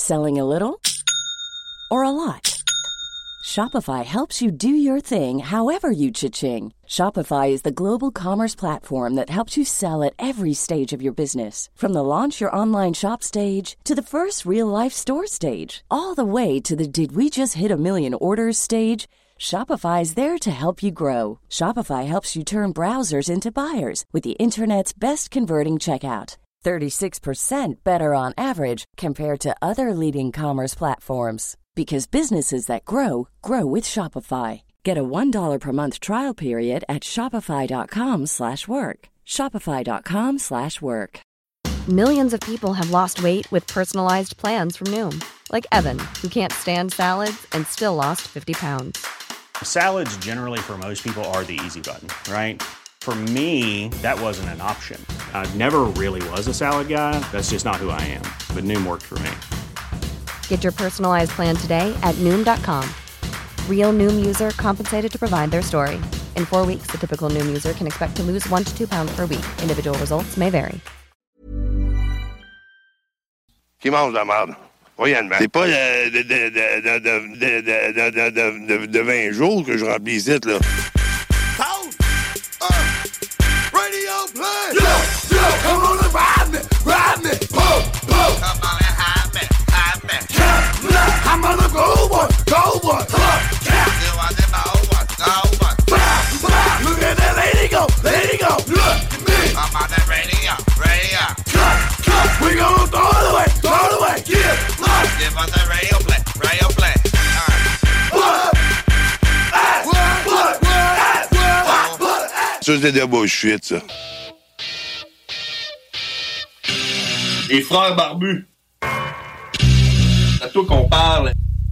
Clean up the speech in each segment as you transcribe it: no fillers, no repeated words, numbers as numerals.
Selling a little or a lot? Shopify helps you do your thing however you cha-ching. Shopify is the global commerce platform that helps you sell at every stage of your business. From the launch your online shop stage to the first real-life store stage, all the way to the did we just hit a million orders stage. Shopify is there to help you grow. Shopify helps you turn browsers into buyers with the internet's best converting checkout. 36% better on average compared to other leading commerce platforms. Because businesses that grow, grow with Shopify. Get a $1 per month trial period at shopify.com/work. Shopify.com/work. Millions of people have lost weight with personalized plans from Noom. Like Evan, who can't stand salads and still lost 50 pounds. Salads generally for most people are the easy button, right? For me, that wasn't an option. I never really was a salad guy. That's just not who I am. But Noom worked for me. Get your personalized plan today at Noom.com. Real Noom user compensated to provide their story. In 4 weeks, the typical Noom user can expect to lose 1 to 2 pounds per week. Individual results may vary. Qui mange la merde? Moyennement. C'est pas de 20 jours que je remplis ici, là. Radio play! Yo, come on and ride me! Pull! Come on and hide me! I'm on the go one! You want the look at that lady go! Look at me! I'm on the radio! Cut! We gonna throw it away! Yeah! Give us the radio play! Ça, c'est de la bullshit, ça. Les frères barbus. C'est à toi qu'on parle.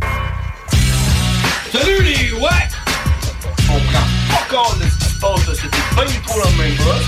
Salut les ouais! On prend pas compte de ce qui se passe, là. C'était pas du tout la même chose.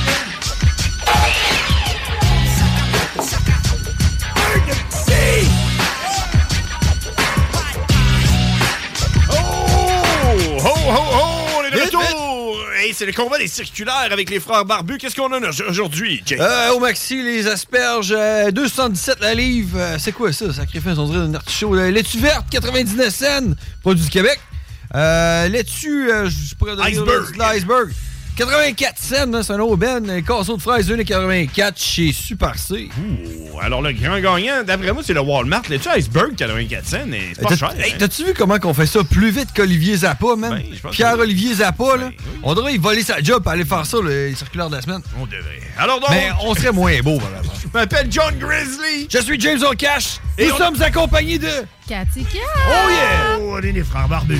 On est de retour! Hey, c'est le combat des circulaires avec les frères barbus. Qu'est-ce qu'on a aujourd'hui, Jay? Au maxi, les asperges, 217 la livre. C'est quoi ça? Sacrifice, on dirait un artichaut. Laitue verte, 99 cents. Produit du Québec. Laitue, je pourrais donner l'iceberg. 84 cents, hein, c'est un aubaine. Un casseau de fraises, 1,84 chez Super C. Ouh, alors le grand gagnant, d'après moi, c'est le Walmart. Laitue iceberg, 84 cents. C'est pas cher. Hey, t'as-tu vu comment qu'on fait ça plus vite qu'Olivier Zappa, man? Ben, Pierre-Olivier Zappa, là. On devrait y voler sa job et aller faire ça, les circulaires de la semaine. On devrait. Alors donc... Mais on serait moins beau, par exemple. Je m'appelle John Grizzly. Je suis James O'Cash. Et nous sommes accompagnés de... Cathy Cat. Oh yeah! Oh, allez, les frères barbus.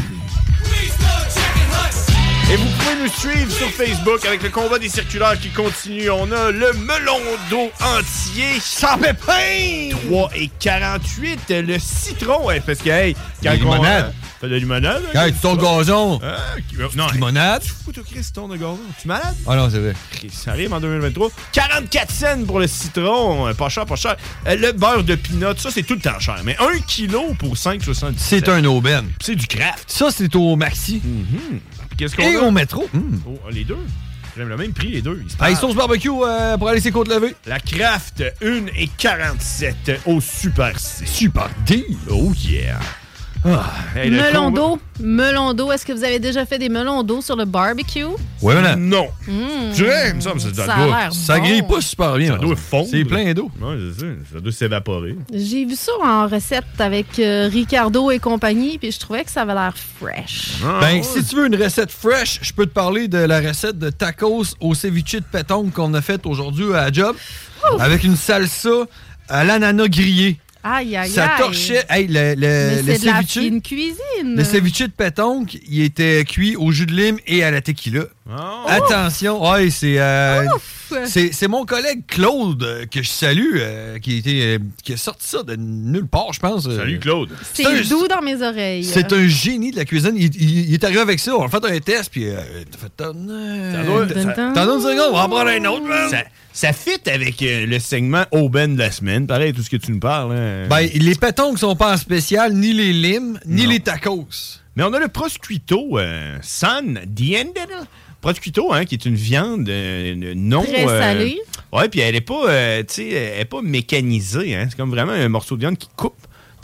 Et vous pouvez nous suivre sur Facebook avec le combat des circulaires qui continue. On a le melon d'eau entier, sans pépin! 3,48. Le citron, ouais, parce que, hey, quand limonade. T'as de la limonade? Hey, tu tournes gazon. Non, limonade? Tu fous, toi, Chris, tu tournes de gazon. Tu es malade? Ah non, c'est vrai. Chris, ça arrive en 2023. 44 cents pour le citron. Pas cher. Le beurre de peanut, ça, c'est tout le temps cher. Mais 1 kilo pour 5,77. C'est un aubaine. C'est du craft. Ça, c'est au maxi. Qu'est-ce qu'on Et a? au métro. Oh, les deux. J'aime le même prix, les deux. Hey, sauce barbecue pour aller ses côtes levées. La Kraft, 1,47 au Super C. Super deal. Oh yeah. Hey, melon d'eau. Est-ce que vous avez déjà fait des melons d'eau sur le barbecue? Oui, madame. Non. Ça a l'air ça grille pas super bien. Ça doit fondre. C'est plein d'eau. Oui, c'est ça. Ça doit s'évaporer. J'ai vu ça en recette avec Ricardo et compagnie, puis je trouvais que ça avait l'air fresh. Si tu veux une recette fresh, je peux te parler de la recette de tacos au ceviche de pétanque qu'on a faite aujourd'hui à la job. Ouf. Avec une salsa à l'ananas grillé. Aïe, aïe, ça torchait. Hey, Mais le c'est de la ceviche, fine cuisine. le ceviche de pétanque, il était cuit au jus de lime et à la tequila. Oh. Attention, ouais, c'est mon collègue Claude que je salue, qui a sorti ça de nulle part, je pense. Salut Claude. C'est doux dans mes oreilles. C'est un génie de la cuisine. Il est arrivé avec ça. On a fait un test, puis t'as fait t'en donnes une seconde, on va en prendre un autre, man. Ça fit avec le segment aubaine de la semaine. Pareil, tout ce que tu nous parles. Hein. Ben, les pétonques sont pas en spécial, ni les limes, ni les tacos. Mais on a le prosciutto San Diendere. Prosciutto, hein, qui est une viande non... Très salée. Ouais, puis elle est pas, elle est pas mécanisée. Hein. C'est comme vraiment un morceau de viande qui coupe.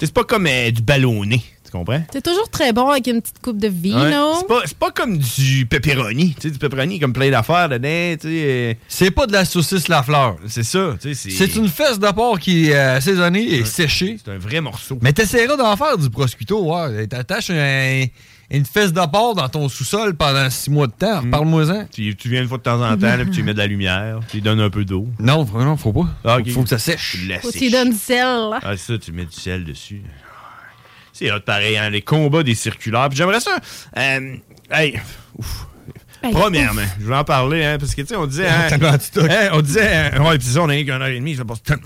C'est pas comme du ballonné. Tu comprends? C'est toujours très bon avec une petite coupe de vino. Ouais, c'est pas comme du pepperoni. Tu sais, du pepperoni comme plein d'affaires dedans. Tu sais, c'est pas de la saucisse Lafleur. C'est ça. Tu sais, c'est une fesse de porc qui est assaisonnée et séchée. C'est un vrai morceau. Mais t'essaieras d'en faire du prosciutto. Ouais. T'attaches une fesse de porc dans ton sous-sol pendant 6 mois de temps. Parle-moi-en. Tu viens une fois de temps en temps, là, puis tu lui mets de la lumière, tu lui donnes un peu d'eau. Non, vraiment, faut pas. Ah, okay. Faut que ça sèche. Faut que tu lui donnes du sel. Là. Ah, c'est ça, tu mets du sel dessus. C'est hot, pareil, hein, les combats des circulaires. Puis j'aimerais ça... Premièrement, je voulais en parler, hein, parce que, tu sais, on disait... on disait... ouais, puis ça, on a eu qu'une heure et demie, ça passe tellement...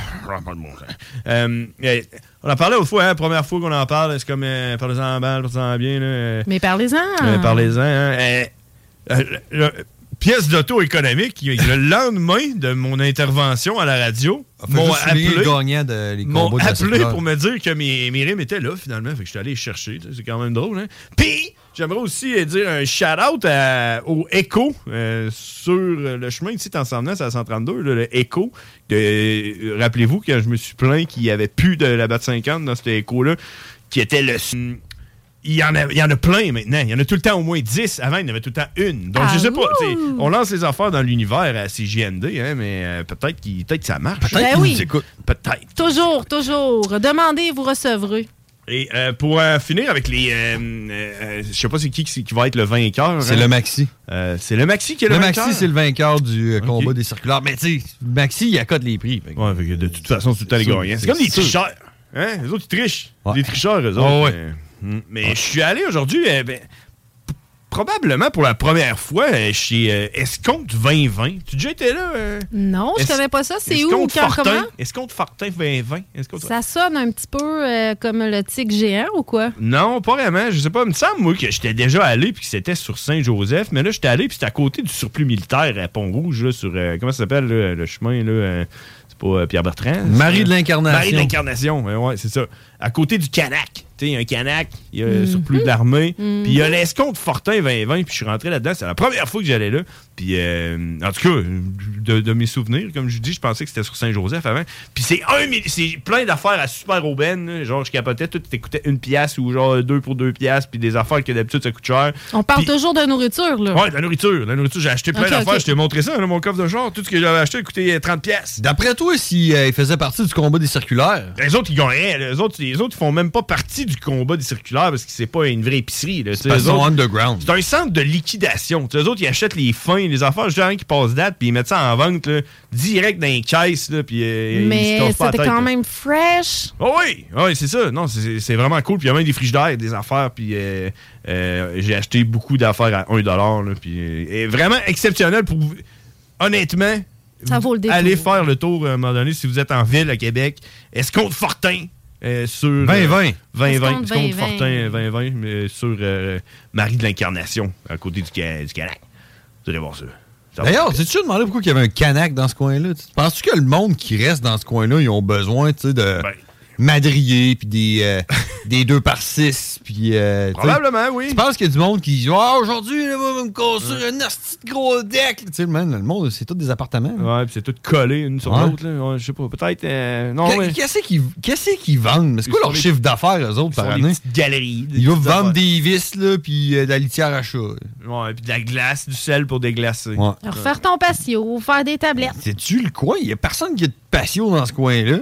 on en parlait autrefois, fois, hein, première fois qu'on en parle, c'est comme... parlez-en mal, parlez-en bien, là. Mais parlez-en. Parlez-en, hein. Pièce d'auto économique, le lendemain de mon intervention à la radio, m'ont appelé pour me dire que mes rimes étaient là, finalement. Fait que je suis allé les chercher. C'est quand même drôle. Hein? Puis, j'aimerais aussi dire un shout-out au Echo sur le chemin ici, en s'en venant, c'est à 132, là, le Echo. Rappelez-vous que je me suis plaint qu'il n'y avait plus de la BAT 50 dans cet Echo-là, qui était le... Il y en a plein maintenant. Il y en a tout le temps au moins 10. Avant, il y en avait tout le temps une. Donc, je sais pas. On lance les affaires dans l'univers à CJMD, hein, mais peut-être que ça marche. Peut-être qu'ils nous écoutent. Peut-être. Toujours. Demandez, vous recevrez. Et pour finir avec les... je sais pas c'est qui va être le vainqueur. C'est le Maxi. C'est le Maxi qui est le vainqueur? Le Maxi, c'est le vainqueur du combat des circulaires. Mais tu sais, Maxi, il accote les prix. Ouais, fait que de toute façon, c'est tout le temps les gagnants. C'est comme des tricheurs. Hein? Les autres, ils trichent. Des tricheurs, eux autres. Ouais. Mais je suis allé aujourd'hui, probablement pour la première fois, chez Escompte 2020. Tu as déjà été là? Non, je connais pas ça. C'est où? Comment? Escompte Fortin 2020. Ça sonne un petit peu comme le tigre géant ou quoi? Non, pas vraiment. Je sais pas. Il me semble, moi, que j'étais déjà allé puis que c'était sur Saint-Joseph. Mais là, j'étais allé puis c'était à côté du surplus militaire à Pont-Rouge, là, sur... comment ça s'appelle, le chemin, là? C'est pas Pierre-Bertrand? Marie de l'Incarnation. Marie de l'Incarnation, ouais, c'est ça. À côté du Canac. Tu sais, un Canac, il y a surplus de l'armée. Puis il y a l'Escompte Fortin 2020, puis je suis rentré là-dedans. C'est la première fois que j'allais là. Puis, en tout cas, de mes souvenirs, comme je dis, je pensais que c'était sur Saint-Joseph avant. Puis c'est plein d'affaires à super aubaine. Là. Genre, je capotais, tout t'écoutais 1 piastre ou genre 2 pour 2 piastres, puis des affaires que d'habitude, ça coûte cher. On parle toujours de nourriture, là. Ouais, de la nourriture. J'ai acheté plein d'affaires. Je t'ai montré ça, là, mon coffre de genre. Tout ce que j'avais acheté coûtait 30 piastres. D'après toi, s'il faisait partie du combat des circulaires... Les autres, ils gagneraient. Les autres, ils font même pas partie du combat des circulaires parce que c'est pas une vraie épicerie. Là. C'est pas underground. C'est un centre de liquidation. T'sais, les autres, ils achètent les fins, les affaires, juste rien qui passent date, puis ils mettent ça en vente là, direct dans les caisses. Là, puis, mais c'était quand même fresh. Oh oui, c'est ça. Non, c'est vraiment cool. Puis il y a même des frigidaires, des affaires. Puis j'ai acheté beaucoup d'affaires à 1$. Là, puis vraiment exceptionnel pour vous. Honnêtement, ça vaut le détour. Allez faire le tour à un moment donné si vous êtes en ville à Québec. Escompte Fortin. Sur 2020. Escompte Fortin 2020, mais sur Marie de l'Incarnation, à côté du Canac. Vous allez voir ça. D'ailleurs, t'es-tu demandé pourquoi il y avait un Canac dans ce coin-là? Penses-tu que le monde qui reste dans ce coin-là, ils ont besoin de madriers puis des 2x6? Puis, probablement, oui. Tu penses qu'il y a du monde qui dit aujourd'hui, là, va me construire un asti de gros deck? Tu sais, le monde, c'est tous des appartements. Ouais, puis c'est tout collé une sur l'autre. Ouais, je sais pas, peut-être. Non, Qu'est-ce qu'ils vendent? C'est quoi leur chiffre d'affaires, eux autres, par année? Des petites galeries. Ils doivent vendre des vis, là, puis de la litière à chat. Ouais, puis de la glace, du sel pour déglacer. Ouais. Alors, faire ton patio, faire des tablettes. C'est-tu le coin? Il y a personne qui a de patio dans ce coin-là.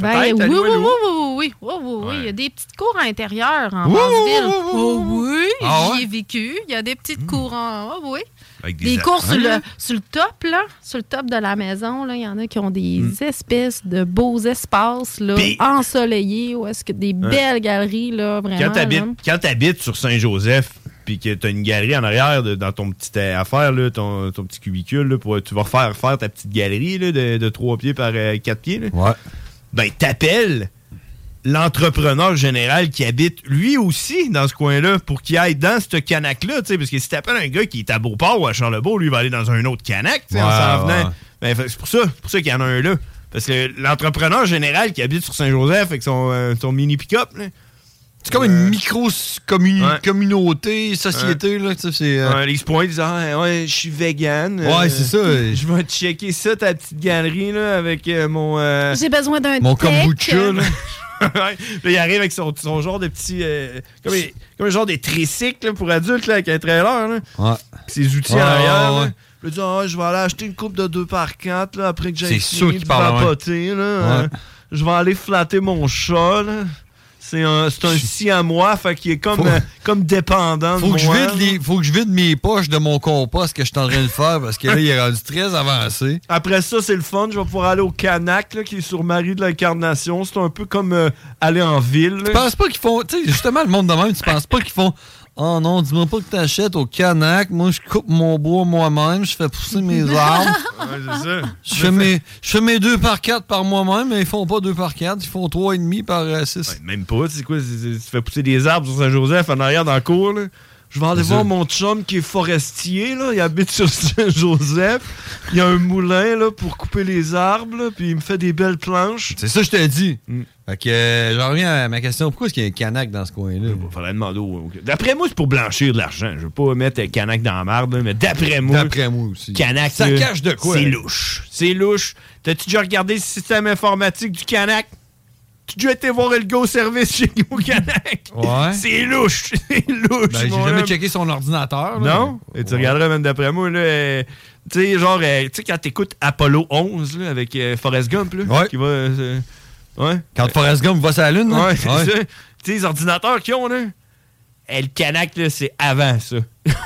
Oui. Il y a des petites cours à l'intérieur en Basse-Ville. J'y ai vécu. Il y a des petites cours oui. Des cours sur le top, là, sur le top de la maison, là, il y en a qui ont des espèces de beaux espaces là, ensoleillés, ou est-ce que des belles galeries, là, vraiment. Quand t'habites sur Saint-Joseph, puis que t'as une galerie en arrière dans ton petit affaire, là, ton petit cubicule, là, tu vas faire ta petite galerie là, de 3 pieds par 4 pieds. Là. Ouais. Ben, t'appelles l'entrepreneur général qui habite lui aussi dans ce coin-là pour qu'il aille dans ce Canac-là, parce que si t'appelles un gars qui est à Beauport ou à Charlebourg, lui, il va aller dans un autre Canac, en s'en venant. Ben, c'est pour ça qu'il y en a un là. Parce que l'entrepreneur général qui habite sur Saint-Joseph avec son mini pick-up, là, c'est comme une micro-communauté, société. Là, ils se pointent, ils disent je suis vegan. Ouais, c'est ça. Je vais checker ça, ta petite galerie, là, avec mon... J'ai besoin d'un mon kombucha, là. Là, il arrive avec son genre de petit... comme un genre de tricycle là, pour adultes, là, avec un trailer. Là. Ouais. Ses outils en arrière. Ouais. Il dit, je vais aller acheter une coupe de 2x4 là, après que j'ai fini de vapoter. Là, je vais aller flatter mon chat. Là. C'est un siamois, fait qu'il est comme dépendant de moi. Faut que je vide mes poches de mon compost que je suis en train de faire parce que là, il est rendu très avancé. Après ça, c'est le fun. Je vais pouvoir aller au Canac, là, qui est sur Marie de l'Incarnation. C'est un peu comme aller en ville. Tu penses pas qu'ils font... Tu sais, justement, le monde de même, tu penses pas qu'ils font... Oh non, dis-moi pas que t'achètes au Canac. Moi, je coupe mon bois moi-même. Je fais pousser mes arbres. C'est ça. Je fais mes 2x4 par moi-même, mais ils font pas 2x4. Ils font 3,5 par 6. Ouais, même pas. Tu sais quoi? Tu fais pousser des arbres sur Saint-Joseph en arrière dans la cour. Là. Je vais aller voir mon chum qui est forestier. Là. Il habite sur Saint-Joseph. Il y a un moulin là, pour couper les arbres. Là, puis il me fait des belles planches. C'est ça que je t'ai dit. Fait que j'en reviens à ma question. Pourquoi est-ce qu'il y a un Canac dans ce coin-là? Il faudrait demander D'après moi, c'est pour blanchir de l'argent. Je veux pas mettre un Canac dans la marde, mais d'après moi aussi. Canac, ça cache de quoi? C'est louche. C'est louche. T'as-tu déjà regardé le système informatique du Canac? Tu as déjà été voir le Go Service chez Go Canac? Ouais. C'est louche. C'est louche. Ben, j'ai jamais checké son ordinateur. Là. Non? Et tu regarderas même d'après moi, là... tu sais, genre, tu sais, quand t'écoutes Apollo 11, là, avec Forrest Gump, là, qui va... ouais. Quand Forrest Gump va sur la Lune, là. Ouais, c'est ça. Tu sais, les ordinateurs qu'ils ont, là, le Canac, là, c'est avant ça.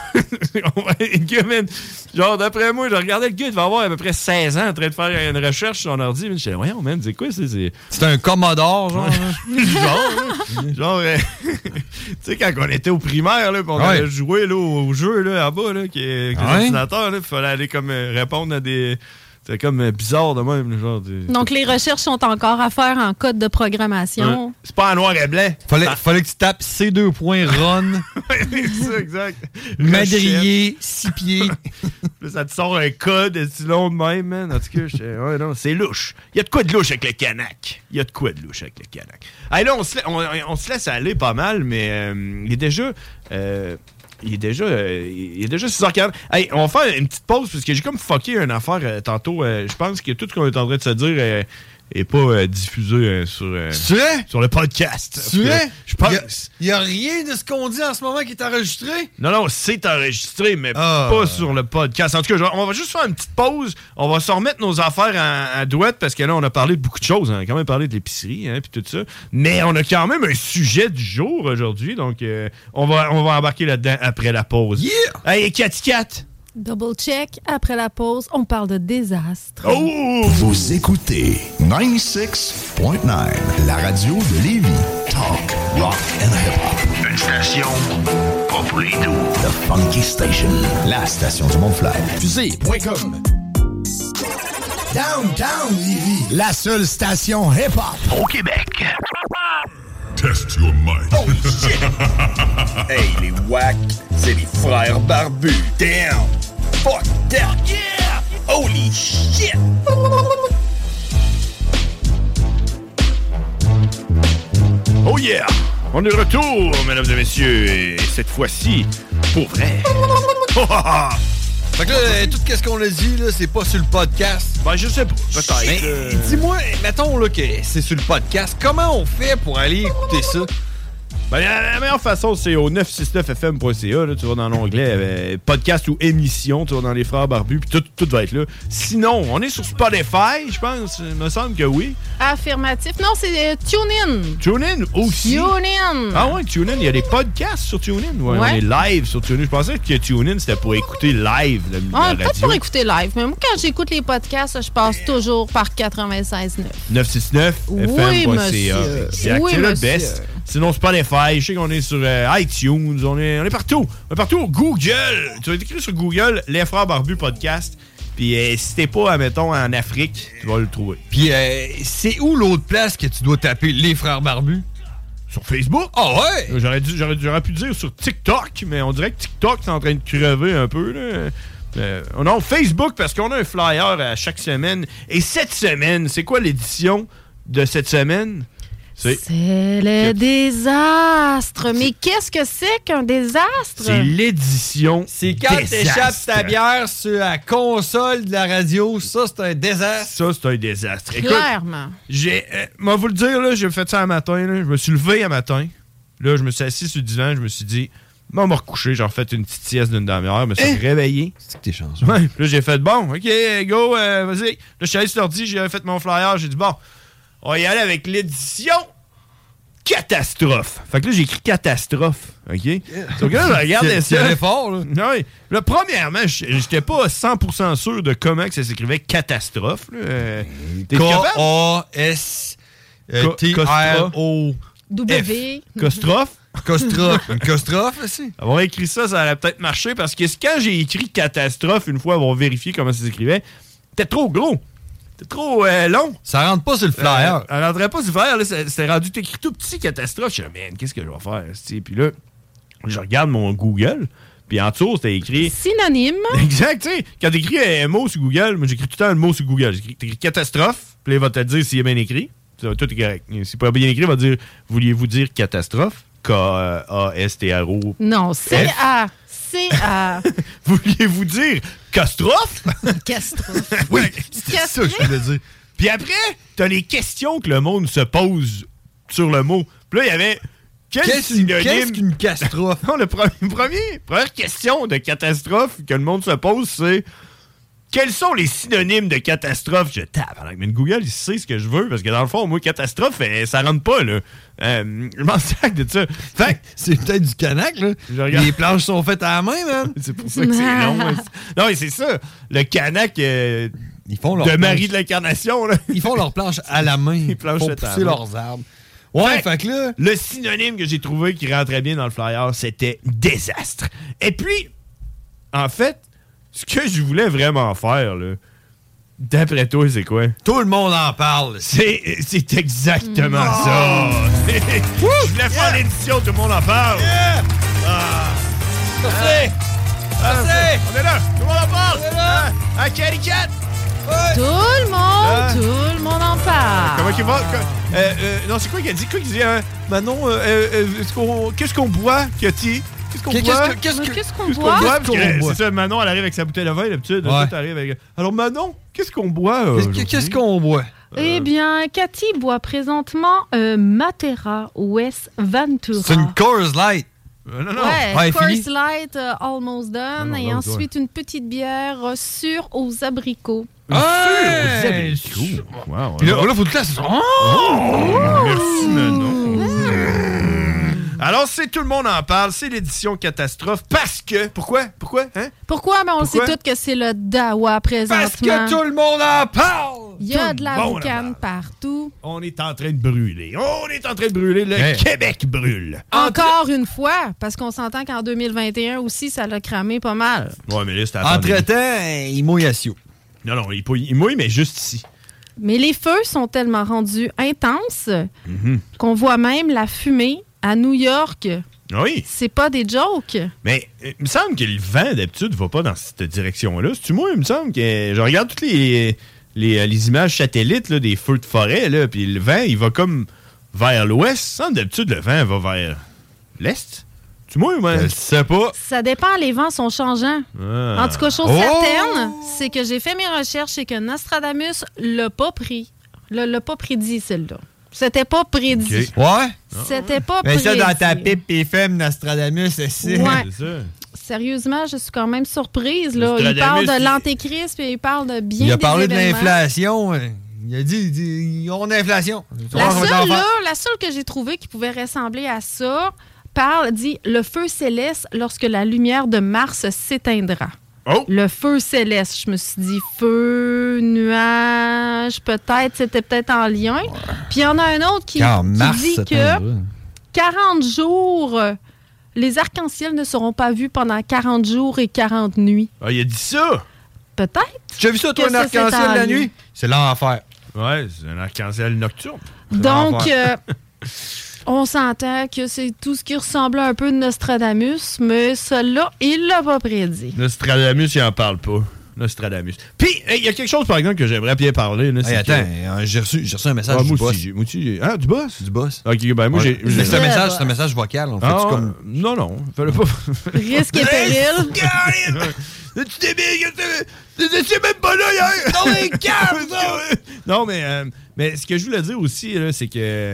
Genre, d'après moi, je regardais le gars, il devait avoir à peu près 16 ans en train de faire une recherche sur son ordi. Je disais, voyons, man, c'est quoi? C'est un Commodore, genre. genre, tu sais, quand on était au primaire, là, on allait jouer là, au jeu là, en bas, là, avec les ordinateurs, il fallait aller comme répondre à des... C'est comme bizarre de même. Genre Donc, les recherches sont encore à faire en code de programmation. Ouais. C'est pas en noir et blanc. Fallait que tu tapes C2.run. C'est ça, exact. Madrier, 6 pieds. Là, ça te sort un code, c'est long de même, man. En tout cas, ouais, non, c'est louche. Il y a de quoi de louche avec le Canac. Il y a de quoi de louche avec le Canac. Hey, là, on se laisse aller pas mal, mais il est déjà... Il est déjà 6h40. Hey, on va faire une petite pause parce que j'ai comme fucké une affaire tantôt. Je pense que tout ce qu'on est en train de se dire est pas diffusé sur le podcast. C'est vrai? Je pense. Il n'y a rien de ce qu'on dit en ce moment qui est enregistré? Non, c'est enregistré, mais pas sur le podcast. En tout cas, on va juste faire une petite pause. On va se remettre nos affaires en douette parce que là, on a parlé de beaucoup de choses. On a quand même parlé de l'épicerie et tout ça. Mais on a quand même un sujet du jour aujourd'hui. Donc, on va embarquer là-dedans après la pause. Yeah! Hey, Cat! Double check. Après la pause, on parle de désastre. Oh! Vous écoutez 96.9, la radio de Lévis. Talk, rock and hip-hop. Une station pas pour les doux. The Funky Station, la station du Mont-Flair. Fusée.com. Downtown Lévis, la seule station hip-hop au Québec. Test your might. Oh shit! Hey, les wack, c'est les frères barbus. Damn! Fuck that! Yeah! Holy shit! Oh yeah! On est de retour, mesdames et messieurs, et cette fois-ci, pour vrai. Fait que là, tout ce qu'on a dit, là, c'est pas sur le podcast. Ben, je sais pas, peut-être. Mais dis-moi, mettons là, que c'est sur le podcast, comment on fait pour aller écouter ça? Ben, la meilleure façon, c'est au 969fm.ca. Là, tu vas dans l'onglet podcast ou émission, tu vas dans les frères barbus, puis tout va être là. Sinon, on est sur Spotify, je pense. Il me semble que oui. Affirmatif. Non, c'est TuneIn. TuneIn aussi. TuneIn. Ah ouais, TuneIn. Il y a des podcasts sur TuneIn. Ouais. On est live sur TuneIn. Je pensais que TuneIn, c'était pour écouter live la radio. Peut-être pour écouter live. Mais moi, quand j'écoute les podcasts, je passe toujours par 96.9. 969fm.ca. C'est le best. Sinon, Spotify, je sais qu'on est sur iTunes, on est partout. On est partout. Google. Tu vas écrire sur Google Les Frères Barbus Podcast. Puis si t'es pas, admettons, en Afrique, tu vas le trouver. Puis c'est où l'autre place que tu dois taper Les Frères Barbus? Sur Facebook? Ah ouais? J'aurais pu dire sur TikTok, mais on dirait que TikTok, c'est en train de crever un peu, là. On a Facebook parce qu'on a un flyer à chaque semaine. Et cette semaine, c'est quoi l'édition de cette semaine? C'est le désastre. Mais qu'est-ce que c'est qu'un désastre? C'est l'édition. C'est quand t'échappes ta bière sur la console de la radio. Ça, c'est un désastre. Ça, c'est un désastre. Clairement. Moi, vous le dire, là, j'ai fait ça un matin. Là. Je me suis levé un matin. Là, je me suis assis sur le divan. Je me suis dit, bon, on va me recoucher. J'ai refait une petite sieste d'une demi-heure. Je me suis réveillé. C'est que t'es chanceux. Ouais. Là, j'ai fait, bon, OK, go, vas-y. Là, je suis allé sur l'ordi. J'ai fait mon flyer. J'ai dit, bon, on va y aller avec l'édition catastrophe. Fait que là, j'ai écrit catastrophe. OK? Donc là, je regardais ça. C'est fort, là. Oui. Là, premièrement, j'étais pas 100% sûr de comment que ça s'écrivait catastrophe. K-A-S-T-R-O. W. Costrophe. Une costrophe, aussi. Avoir écrit ça, ça aurait peut-être marché parce que quand j'ai écrit catastrophe, une fois, on va vérifier comment ça s'écrivait, c'était trop gros. C'était trop long. Ça rentre pas sur le flyer. Ça rentrait pas sur le flyer. Là, c'était rendu écrit tout petit catastrophe. Je suis là, man, qu'est-ce que je vais faire? Puis là, je regarde mon Google. Puis en dessous, c'était écrit... Synonyme. Exact, tu sais. Quand t'écris un mot sur Google, moi, j'écris tout le temps un mot sur Google. T'écris catastrophe. Puis là, il va te dire s'il est bien écrit. Tout est correct. S'il n'est pas bien écrit, il va dire, vouliez-vous dire catastrophe? K-A-S-T-R-O. Non, C-A. C-A. Vouliez-vous dire castrophe? Castrophe. Oui, c'est ça que je voulais dire. Puis après, t'as les questions que le monde se pose sur le mot. Puis là, il y avait... Qu'est-ce qu'une catastrophe? Non, première question de catastrophe que le monde se pose, c'est... Quels sont les synonymes de catastrophe? Je tape. Mais Google, il sait ce que je veux, parce que dans le fond, moi, catastrophe, ça rentre pas, là. Je m'en sac de ça. Fait c'est peut-être du Canac, là. Les planches sont faites à la main, man. C'est pour ça que c'est long. Non, mais c'est ça. Le Canac ils font leur de Marie de l'Incarnation, là. Ils font leurs planches à la main. Ils font pousser leurs arbres. Ouais, fait que là... Le synonyme que j'ai trouvé qui rentrait bien dans le flyer, c'était désastre. Et puis, en fait... Ce que je voulais vraiment faire, là, d'après toi, c'est quoi? Tout le monde en parle. C'est exactement ça. Je voulais faire l'édition, tout le monde en parle. Yeah. Merci. On est là, tout le monde en parle. On est là. À Caricat. Tout le monde en parle. Comment qu'il va? Non, c'est quoi qu'il a dit? Quoi qu'il dit? Manon, qu'est-ce qu'on boit, Cathy? Qu'est-ce qu'on boit? C'est ça, Manon, elle arrive avec sa bouteille de vin, d'habitude. Ouais. Alors, Manon, qu'est-ce qu'on boit? Qu'est-ce qu'on boit? Eh bien, Cathy boit présentement Matera West Ventura. C'est une Coors Light. Non. Ouais, Coors Light, almost done. Et ensuite, une petite bière sûre aux abricots. Sûre aux abricots? Wow. Là, faut te classer. Merci, Manon. Alors, c'est tout le monde en parle, c'est l'édition catastrophe parce que... Pourquoi? Hein? Pourquoi? Ben, on sait tous que c'est le Dawa présentement. Parce que tout le monde en parle! Il y a de la boucane partout. On est en train de brûler. Le Québec brûle. Encore une fois, parce qu'on s'entend qu'en 2021 aussi, ça l'a cramé pas mal. Ouais, mais là, c'est entre-temps, il mouille à Sio. Non, il mouille, mais juste ici. Mais les feux sont tellement rendus intenses qu'on voit même la fumée à New York. Oui. C'est pas des jokes. Mais il me semble que le vent, d'habitude, va pas dans cette direction-là. C'est-tu moi? Il me semble que... Je regarde toutes les images satellites là, des feux de forêt, là, puis le vent, il va comme vers l'ouest. Il me semble d'habitude, le vent va vers l'est. Tu moi? Je sais pas. Ça dépend, les vents sont changeants. En tout cas, chose certaine, c'est que j'ai fait mes recherches et que Nostradamus l'a pas pris. L'a pas prédit, celle-là. C'était pas prédit. Okay. Ouais? C'était pas prédit. Mais ça, dans ta pipe et femme, Nostradamus, c'est ça. Ouais. C'est ça. Sérieusement, je suis quand même surprise. Là. Il parle de l'antéchrist puis il parle de bien des Il a parlé de événements. l'inflation. Il a dit on a l'inflation. La seule que j'ai trouvée qui pouvait ressembler à ça dit le feu céleste lorsque la lumière de Mars s'éteindra. Oh. Le feu céleste. Je me suis dit feu, nuage, c'était peut-être en lien. Ouais. Puis il y en a un autre qui dit que 40 jours, les arcs-en-ciel ne seront pas vus pendant 40 jours et 40 nuits. Ah, il a dit ça? Peut-être. Tu as vu ça, toi, un arc-en-ciel la nuit? C'est l'enfer. Ouais, c'est un arc-en-ciel nocturne. Donc, on s'entend que c'est tout ce qui ressemble un peu de Nostradamus, mais celui-là, il l'a pas prédit. Nostradamus, il en parle pas. Nostradamus. Puis, il y a quelque chose, par exemple, que j'aimerais bien parler. Là, attends, j'ai reçu un message du boss. Ah, du boss? Du boss. OK, ben moi, j'ai... C'est un message vocal, en fait. Comme... Non. Fallait pas... Risque et péril. Tu t'es même pas là hier! Non, mais calme! Non, mais ce que je voulais dire aussi, là, c'est que...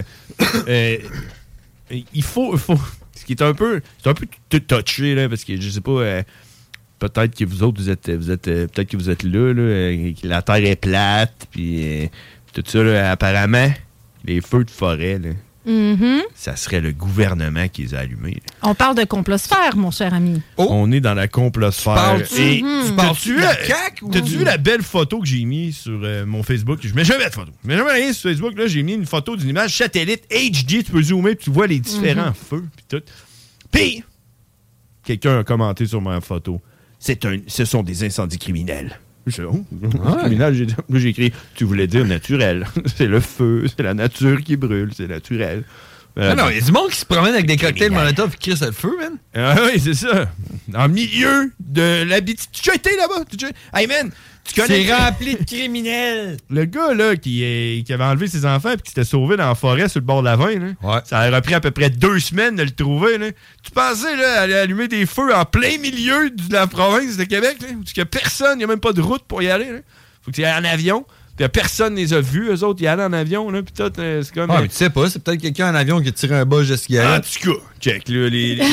il faut... Ce qui est un peu touché, là, parce que je sais pas... peut-être que vous autres, vous êtes peut-être que vous êtes là, que la Terre est plate, puis tout ça, là, apparemment, les feux de forêt, là, ça serait le gouvernement qui les a allumés. Là. On parle de complosphère, mon cher ami. On est dans la complosphère. T'as-tu vu la belle photo que j'ai mise sur mon Facebook? Je mets jamais de photo. Je mets jamais rien sur Facebook. Là, j'ai mis une photo d'une image satellite HD. Tu peux zoomer, puis tu vois les différents feux, puis tout. Puis, quelqu'un a commenté sur ma photo. Ce sont des incendies criminels. Criminel, j'ai écrit, tu voulais dire naturel. C'est le feu, c'est la nature qui brûle, c'est naturel. Non, il y a du monde qui se promène avec des cocktails Molotov et qui crisse le feu, man. Ah oui, c'est ça. En milieu de l'habitude. Tu as été là-bas? Hey, man, tu connais... C'est rempli de criminels. Le gars, là, qui avait enlevé ses enfants et qui s'était sauvé dans la forêt sur le bord de la Vin, là, ça a repris à peu près 2 semaines de le trouver, là. Tu pensais, là, aller allumer des feux en plein milieu de la province de Québec, là, où il n'y a personne, il n'y a même pas de route pour y aller, là. Faut que tu y ailles en avion. Puis personne ne les a vus, eux autres, ils allaient en avion, là, puis tout, c'est comme... Ah, mais tu sais pas, c'est peut-être quelqu'un en avion qui a tiré un buzz de cigarette. En tout cas, check, là,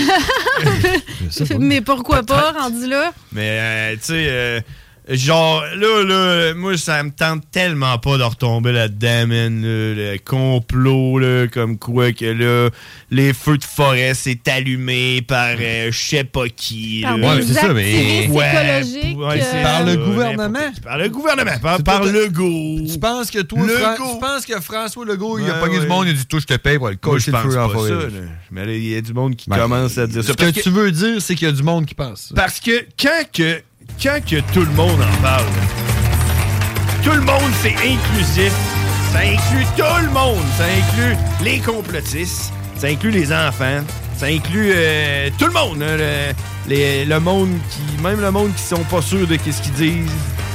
Mais pourquoi pas, rendu là? Mais, tu sais... genre, là, moi, ça me tente tellement pas de retomber là-dedans, man. Le complot, là, comme quoi que là, les feux de forêt, c'est allumé par je sais pas qui. Par là. des c'est ça, mais... écologiques. Par le gouvernement. Par le gouvernement, par Legault. Tu penses que toi, tu penses que François Legault, il a pogné du monde, il a dit, toi, je te paye pour le cocher le feu en forêt. Ça, mais là, il y a du monde qui commence à dire ça. Ce que tu veux dire, c'est qu'il y a du monde qui pense ça. Parce que quand que tout le monde en parle, tout le monde, c'est inclusif. Ça inclut tout le monde. Ça inclut les complotistes. Ça inclut les enfants. Ça inclut tout le monde. Hein, le monde même le monde qui sont pas sûrs de ce qu'ils disent.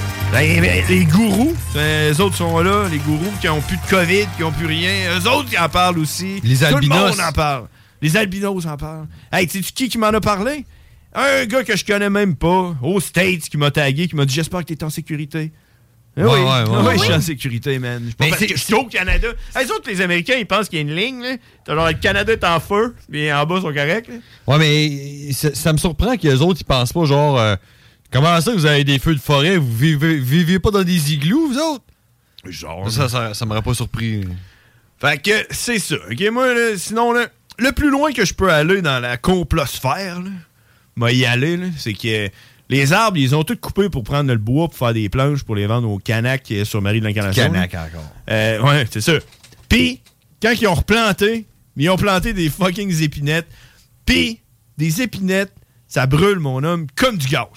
Les gourous, eux autres sont là. Les gourous qui ont plus de COVID, qui ont plus rien. Eux autres qui en parlent aussi. Les albinos. Tout le monde en parle. Les albinos en parlent. Hey, sais-tu qui m'en a parlé? Un gars que je connais même pas, aux States, qui m'a tagué, qui m'a dit « J'espère que t'es en sécurité. » Oui, je suis en sécurité, man. Parce que je suis au Canada. Les autres, les Américains, ils pensent qu'il y a une ligne. Là. Alors, le Canada est en feu, puis en bas, ils sont corrects. Là. Ouais, mais ça me surprend que les autres, ils pensent pas genre... comment ça, vous avez des feux de forêt? Vous vivez pas dans des igloos, vous autres? Genre... Ça m'aurait pas surpris. Fait que c'est ça. OK, moi, là, sinon, là, le plus loin que je peux aller dans la complosphère, là, y aller, là, c'est que les arbres, ils ont tous coupé pour prendre le bois pour faire des planches pour les vendre au Canac sur Marie de l'Incarnation. Canac encore. Ouais, c'est ça. Puis, quand ils ont replanté, ils ont planté des fucking épinettes. Puis, des épinettes, ça brûle, mon homme, comme du gaz.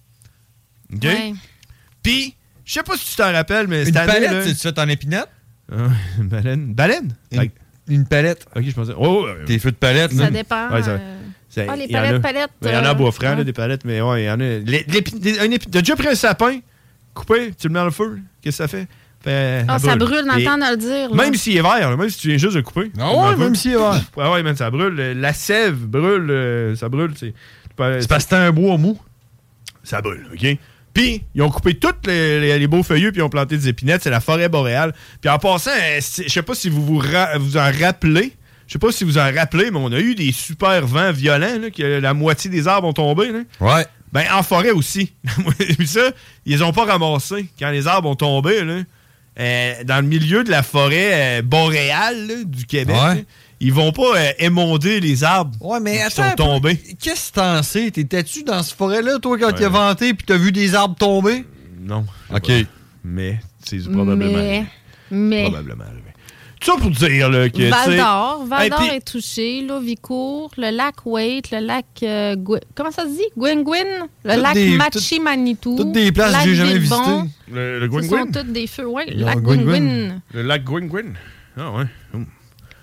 OK? Ouais. Puis, je sais pas si tu t'en rappelles, mais cette une année... palette, là, c'est-tu fait en épinette? Une baleine? Une baleine? Une palette. OK, je pensais... Oh, des feux de palette, ça dépend. Ouais, les palettes. Il y en a à Bois-Franc, des palettes, mais ouais, il y en a. T'as déjà pris un sapin, coupé, tu le mets dans le feu, qu'est-ce que ça fait? Ça brûle dans le temps de le dire. Là. Même s'il est vert, là, même si tu viens juste de le couper. Ah ouais, même s'il est vert. Ouais, man, ça brûle. La sève brûle, ça brûle. C'est parce que c'est un bois mou. Ça brûle, OK? Puis, ils ont coupé tous les beaux feuillus puis ils ont planté des épinettes. C'est la forêt boréale. Puis en passant, je sais pas si vous en rappelez. Je sais pas si vous en rappelez, mais on a eu des super vents violents, là, que la moitié des arbres ont tombé. Là. Ouais. Ben, en forêt aussi. Ça, ils les ont pas ramassés quand les arbres ont tombé. Là, dans le milieu de la forêt boréale là, du Québec, là, ils vont pas émonder les arbres qui sont tombés. Qu'est-ce que t'en sais? T'étais-tu dans cette forêt-là, toi, quand t'as vanté puis t'as vu des arbres tomber? Non. OK. Mais c'est probablement... Probablement. Tout ça pour dire là, que... Val-d'Or est touché, là, Vicourt, le lac Waite, le lac... comment ça se dit? Gouin-Gouin? Le lac Machi-Manitou. Toutes des places que j'ai jamais visitées. Le Gouin-Gouin? Ce sont toutes des feux, oui. Le lac Gouin-Gouin. Le lac Gouin-Gouin? Ah ouais.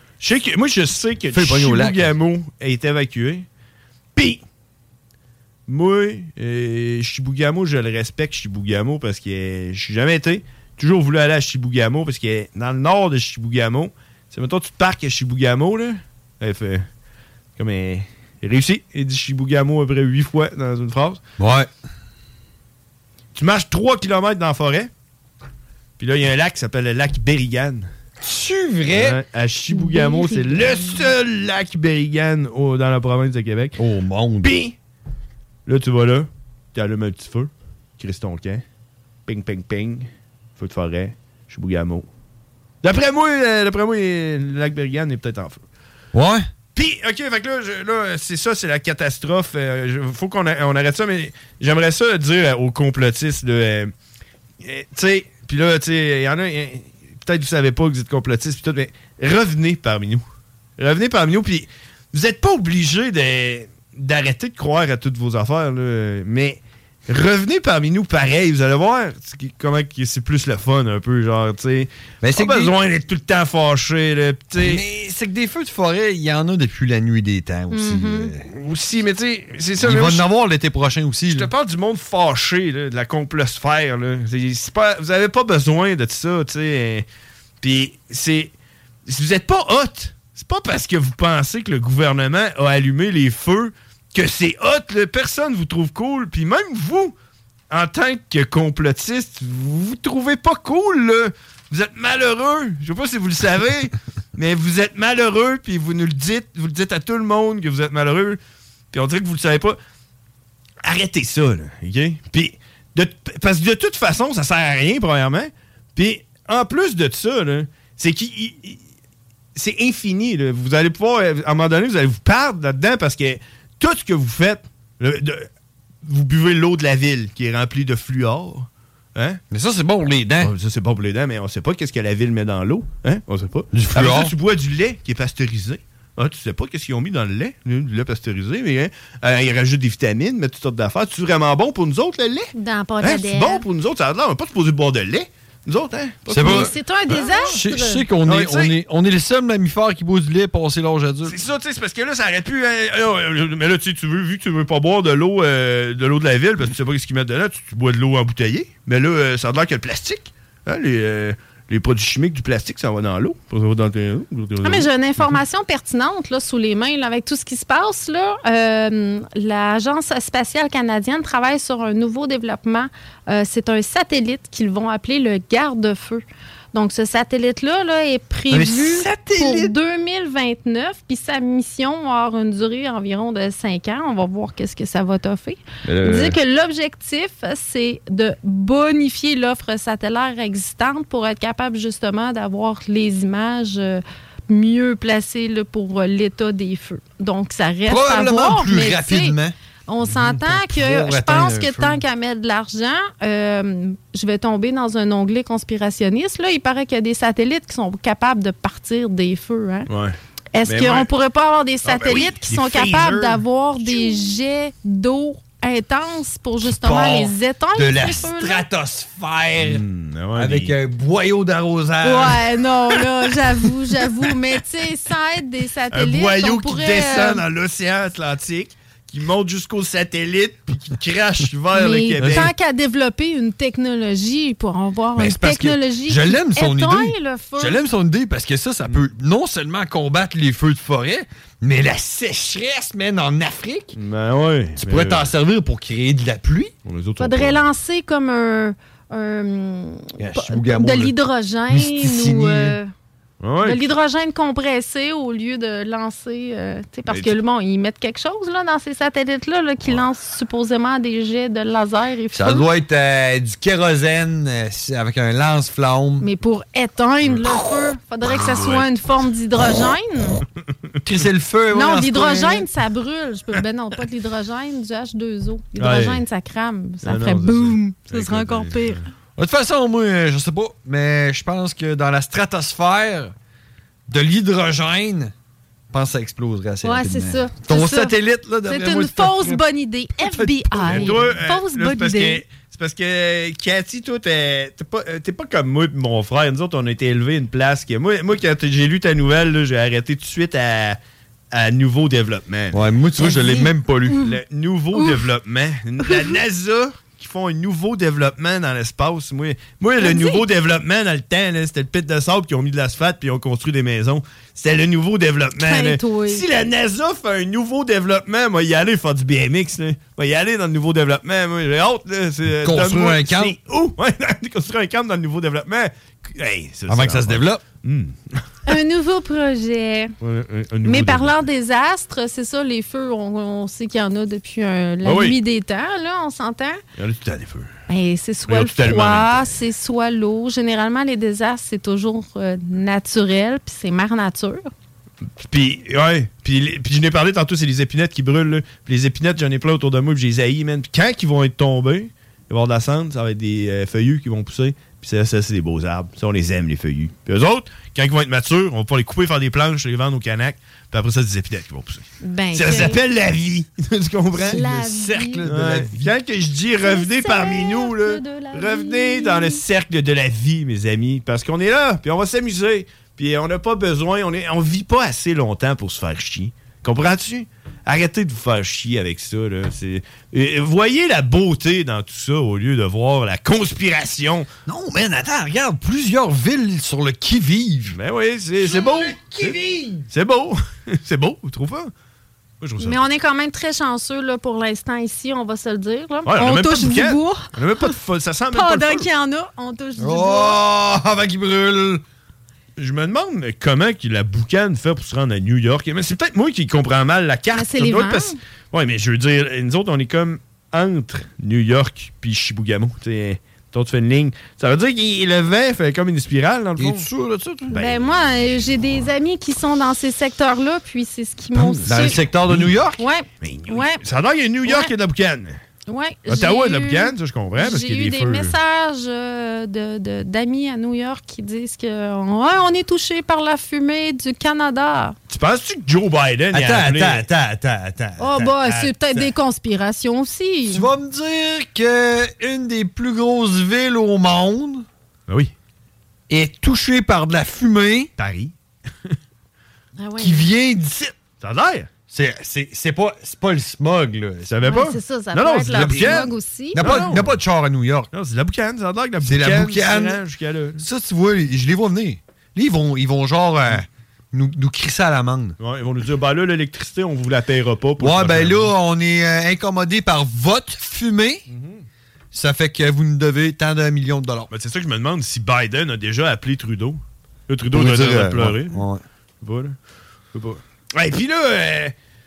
Moi, je sais que Chibougamau est évacué. Puis, moi, Chibougamau, je le respecte, Chibougamau, parce que je suis jamais été. Toujours voulu aller à Chibougamau, parce que dans le nord de Chibougamau, c'est mettons, tu te parques à Chibougamau, là. Elle fait comme réussi. Il dit Chibougamau à peu près 8 fois dans une phrase. Ouais. Tu marches 3 km dans la forêt. Puis là, il y a un lac qui s'appelle le lac Berrigan. C'est vrai? Ouais, à Chibougamau, c'est le seul lac Berrigan dans la province de Québec. Au monde. Puis, là, tu vas là, tu allumes un petit feu, crises ton camp, ping, ping, ping, feu de forêt, Chibougamau. D'après moi, le lac Berrigan est peut-être en feu. Ouais. Puis, OK, fait que là, c'est ça, c'est la catastrophe. Faut qu'on arrête ça, mais j'aimerais ça dire aux complotistes, tu sais, puis là, tu sais, il y en a, peut-être que vous savez pas que vous êtes complotistes, puis tout, mais revenez parmi nous. Revenez parmi nous, puis vous êtes pas obligés d'arrêter de croire à toutes vos affaires, là, mais revenez parmi nous pareil, vous allez voir comment c'est plus le fun un peu, genre, tu sais. Ben, c'est pas besoin d'être tout le temps fâché, là, tu sais. Mais c'est que des feux de forêt, il y en a depuis la nuit des temps aussi. Aussi, mais tu sais, c'est ça. Il va en avoir l'été prochain aussi. Je te parle du monde fâché, là, de la complosphère, là. Vous avez pas besoin de ça, tu sais. Puis si vous êtes pas hot, c'est pas parce que vous pensez que le gouvernement a allumé les feux que c'est hot, là. Personne vous trouve cool. Puis même vous, en tant que complotiste, vous vous trouvez pas cool, là. Vous êtes malheureux. Je sais pas si vous le savez, mais vous êtes malheureux, puis vous nous le dites. Vous le dites à tout le monde que vous êtes malheureux. Puis on dirait que vous le savez pas. Arrêtez ça, là, OK? Puis, parce que de toute façon, ça sert à rien, premièrement. Puis, en plus de ça, là, c'est c'est infini, là. Vous allez pouvoir, à un moment donné, vous allez vous perdre là-dedans parce que tout ce que vous faites, vous buvez l'eau de la ville qui est remplie de fluor. Hein? Mais ça, c'est bon pour les dents. Ça, c'est bon pour les dents, mais on sait pas qu'est-ce que la ville met dans l'eau. Hein? On sait pas. Du fluor. Après ça, tu bois du lait qui est pasteurisé. Ah, tu sais pas qu'est-ce qu'ils ont mis dans le lait. Du lait pasteurisé, mais ils rajoutent des vitamines, mettent toutes sortes d'affaires. C'est vraiment bon pour nous autres, le lait? Dans pas C'est bon pour nous autres. Ça a l'air, on n'est pas supposé boire de lait. Nous autres, hein? C'est un désastre. Je sais qu'on est les seuls mammifères qui boivent du lait passer l'âge adulte. C'est ça, tu sais, c'est parce que là, ça aurait pu. Mais là, tu veux, vu que tu veux pas boire de l'eau de la ville, parce que tu sais pas ce qu'ils mettent dedans, tu bois de l'eau embouteillée. Mais là, ça a l'air que le plastique, hein, les produits chimiques du plastique, ça va dans l'eau. Mais j'ai une information pertinente là, sous les mains là, avec tout ce qui se passe. Là. L'Agence spatiale canadienne travaille sur un nouveau développement. C'est un satellite qu'ils vont appeler le garde-feu. Donc, ce satellite-là là, est prévu pour 2029, puis sa mission va avoir une durée environ de 5 ans. On va voir qu'est-ce que ça va t'offrir. Il dit que l'objectif, c'est de bonifier l'offre satellaire existante pour être capable, justement, d'avoir les images mieux placées là, pour l'état des feux. Donc, ça reste à voir. Plus rapidement. On s'entend que je pense que tant qu'à mettre de l'argent, je vais tomber dans un onglet conspirationniste. Là, il paraît qu'il y a des satellites qui sont capables de partir des feux. Hein? Ouais. Est-ce qu'on ne pourrait pas avoir des satellites qui sont capables d'avoir des jets d'eau intenses pour justement les éteindre? De la stratosphère avec un boyau d'arrosage. Ouais, non, là, j'avoue. Mais tu sais, sans être des satellites, un boyau on pourrait, qui descend dans l'océan Atlantique, qui monte jusqu'au satellite puis qui crache vers le Québec. Tant qu'à développer une technologie pour avoir une technologie je l'aime son idée. Le feu. Je l'aime son idée parce que ça peut non seulement combattre les feux de forêt, mais la sécheresse, même en Afrique. Ben ouais. Tu pourrais t'en servir pour créer de la pluie. Il faudrait lancer comme de l'hydrogène ou de l'hydrogène compressé au lieu de lancer... parce que bon, ils mettent quelque chose là, dans ces satellites-là là, qui lancent supposément des jets de laser et ça doit être du kérosène avec un lance-flamme. Mais pour éteindre le feu, faudrait que ça soit une forme d'hydrogène. C'est le feu. Non, l'hydrogène, ça brûle. Non, pas de l'hydrogène, du H2O. L'hydrogène, ça crame. Ça ferait boum. Ça serait encore pire. De toute façon, moi, je sais pas, mais je pense que dans la stratosphère, de l'hydrogène, je pense que ça exploserait assez rapidement. Ouais, c'est ça. Ton satellite, là, c'est une fausse bonne idée. FBI. Fausse bonne idée. C'est parce que, Cathy, toi, t'es pas comme moi et mon frère. Nous autres, on a été élevés à une place que... Moi, quand j'ai lu ta nouvelle, là, j'ai arrêté tout de suite à à nouveau développement. Ouais, moi, tu vois, je l'ai même pas lu. Le nouveau développement. La NASA qui font un nouveau développement dans l'espace. Moi le nouveau développement dans le temps, là, c'était le pit de sable qui ont mis de l'asphalte puis ils ont construit des maisons. C'était le nouveau développement. Si la NASA fait un nouveau développement, moi, y aller faire du BMX. Là. Moi, y aller dans le nouveau développement. Moi, j'ai hâte. Là, construire un camp. Où? Ouais, construire un camp dans le nouveau développement. Hey, avant que ça se développe. Un nouveau projet. Mais parlant des astres, c'est ça, les feux, on sait qu'il y en a depuis la nuit des temps, là, on s'entend? Il y en a tout le temps des feux. Et c'est soit le froid, c'est soit l'eau. Généralement, les désastres, c'est toujours naturel, puis c'est mère nature. Puis je n'ai parlé tantôt, c'est les épinettes qui brûlent. Là. Puis les épinettes, j'en ai plein autour de moi, puis je les haïs, man. Puis quand ils vont être tombés, ils vont descendre, ça va être des feuillus qui vont pousser. Puis ça, c'est des beaux arbres. Ça, on les aime, les feuillus. Puis eux autres, quand ils vont être matures, on va pouvoir les couper, faire des planches, les vendre au Canac. Puis après ça, c'est des épinettes qui vont pousser. Ça s'appelle la vie. Tu comprends? Le cercle de la vie. Quand que je dis revenez parmi nous, là, revenez dans le cercle de la vie, mes amis. Parce qu'on est là, puis on va s'amuser. Puis on n'a pas besoin, on vit pas assez longtemps pour se faire chier. Comprends-tu? Arrêtez de vous faire chier avec ça. Là. Voyez la beauté dans tout ça au lieu de voir la conspiration. Non, man, attends, regarde, plusieurs villes sur le qui-vive. Ben oui, c'est beau. C'est beau. C'est beau, vous trouvez pas? Mais on est quand même très chanceux là, pour l'instant ici, on va se le dire. Là. Ouais, on touche du bois. On n'a même pas de feu. Ça sent même pas pendant qu'il y en a, on touche du bois. Oh, avant qu'il brûle. Je me demande comment la boucane fait pour se rendre à New York. Mais c'est peut-être moi qui comprends mal la carte. C'est les vents. Oui, mais je veux dire, nous autres, on est comme entre New York puis Chibougamau. Tu fais une ligne. Ça veut dire que le vent fait comme une spirale, dans le fond. Es-tu sûr de ça, toi? Ben moi, j'ai des amis qui sont dans ces secteurs-là, puis c'est ce qui m'ont... Dans le secteur de New York? Oui. Ça a l'air qu'il y a New York et de la boucane. Oui. Ottawa de la boucane, ça je comprends. Parce qu'il y a des feux. J'ai eu des messages d'amis à New York qui disent que on est touché par la fumée du Canada. Tu penses-tu que Joe Biden... Attends. Oh, bah, c'est peut-être des conspirations aussi. Tu vas me dire qu'une des plus grosses villes au monde est touchée par de la fumée. Paris. Qui vient d'ici. Ça a l'air. C'est pas le smog, là. Tu savais pas? C'est ça, ça peut être le smog aussi. Il n'y a pas de char à New York. Non, c'est de la boucane. Ça a l'air que c'est la boucane. Jusqu'à là. Ça, tu vois, je les vois venir. Là, ils vont genre nous crisser à l'amende. Ouais, ils vont nous dire, ben là, l'électricité, on vous la paiera pas. Ouais, ben là, on est incommodé par votre fumée. Ça fait que vous nous devez tant de millions de dollars. Ben, c'est ça que je me demande si Biden a déjà appelé Trudeau. Là, Trudeau doit dire pleurer. Ouais. Je sais pas. Ouais, et puis là,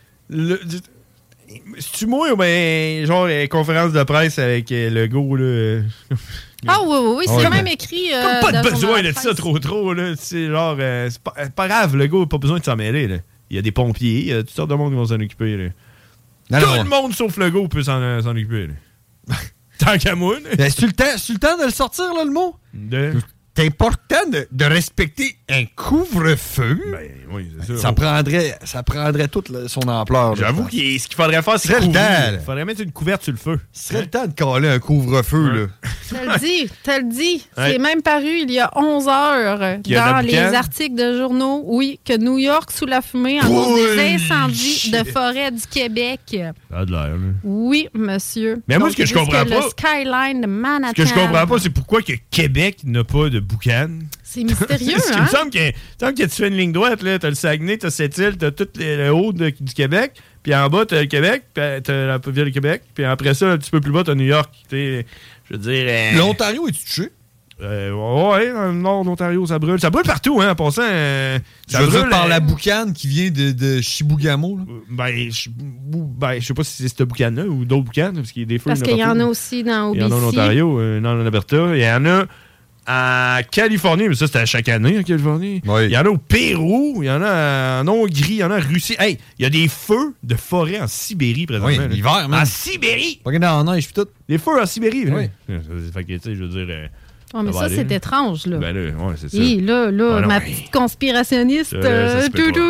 c'est-tu moi ou ben genre conférence de presse avec Legault, là? Oui, c'est quand même écrit. Comme pas de besoin de ça trop, là. C'est genre, c'est pas grave, Legault n'a pas besoin de s'en mêler, là. Il y a des pompiers, il y a toutes sortes de monde qui vont s'en occuper, là. Tout le monde sauf Legault peut s'en occuper, là. Tant qu'à moi, là. C'est-tu le temps de le sortir, là, le mot? C'est important de respecter un couvre-feu. Ben oui, c'est ça. Ça prendrait toute son ampleur. J'avoue que ce qu'il faudrait faire, c'est couvrir. Il faudrait mettre une couverte sur le feu. Ce serait le temps de caler un couvre-feu, là. T'as le dit. C'est même paru il y a 11 heures dans les articles de journaux, que New York sous la fumée en cause des incendies de forêt du Québec. Ça a de l'air, là. Oui, monsieur. Mais moi, ce que je comprends pas... Le skyline de Manhattan. Ce que je comprends pas, c'est pourquoi que Québec n'a pas de boucan. C'est mystérieux, Il me semble que tu fais une ligne droite, là. T'as le Saguenay, t'as Sept-Îles, t'as tout le haut du Québec, puis en bas, t'as le Québec, puis t'as la ville du Québec, puis après ça, un petit peu plus bas, t'as New York. Je veux dire... L'Ontario est-tu touché? Ouais, dans le nord de l'Ontario, ça brûle. Ça brûle partout, hein, en passant. Ça brûle par la boucane qui vient de Chibougamau, là? Je sais pas si c'est cette boucane-là ou d'autres boucanes, parce qu'il y a des feux. Parce qu'il y en a aussi dans OBC. Il y en a en Ontario, en Alberta. Il y en a en Californie, mais ça, c'était à chaque année en Californie. Oui. Il y en a au Pérou, il y en a en Hongrie, il y en a en Russie. Hey, il y a des feux de forêt en Sibérie, présentement. Oui, l'hiver, même. En Sibérie! Pas dans la neige, puis tout. Des feux en Sibérie, oui. Fait que, tu sais, je veux dire... mais ça, c'est étrange, là. Ben là, ouais, c'est ça. Ma petite conspirationniste...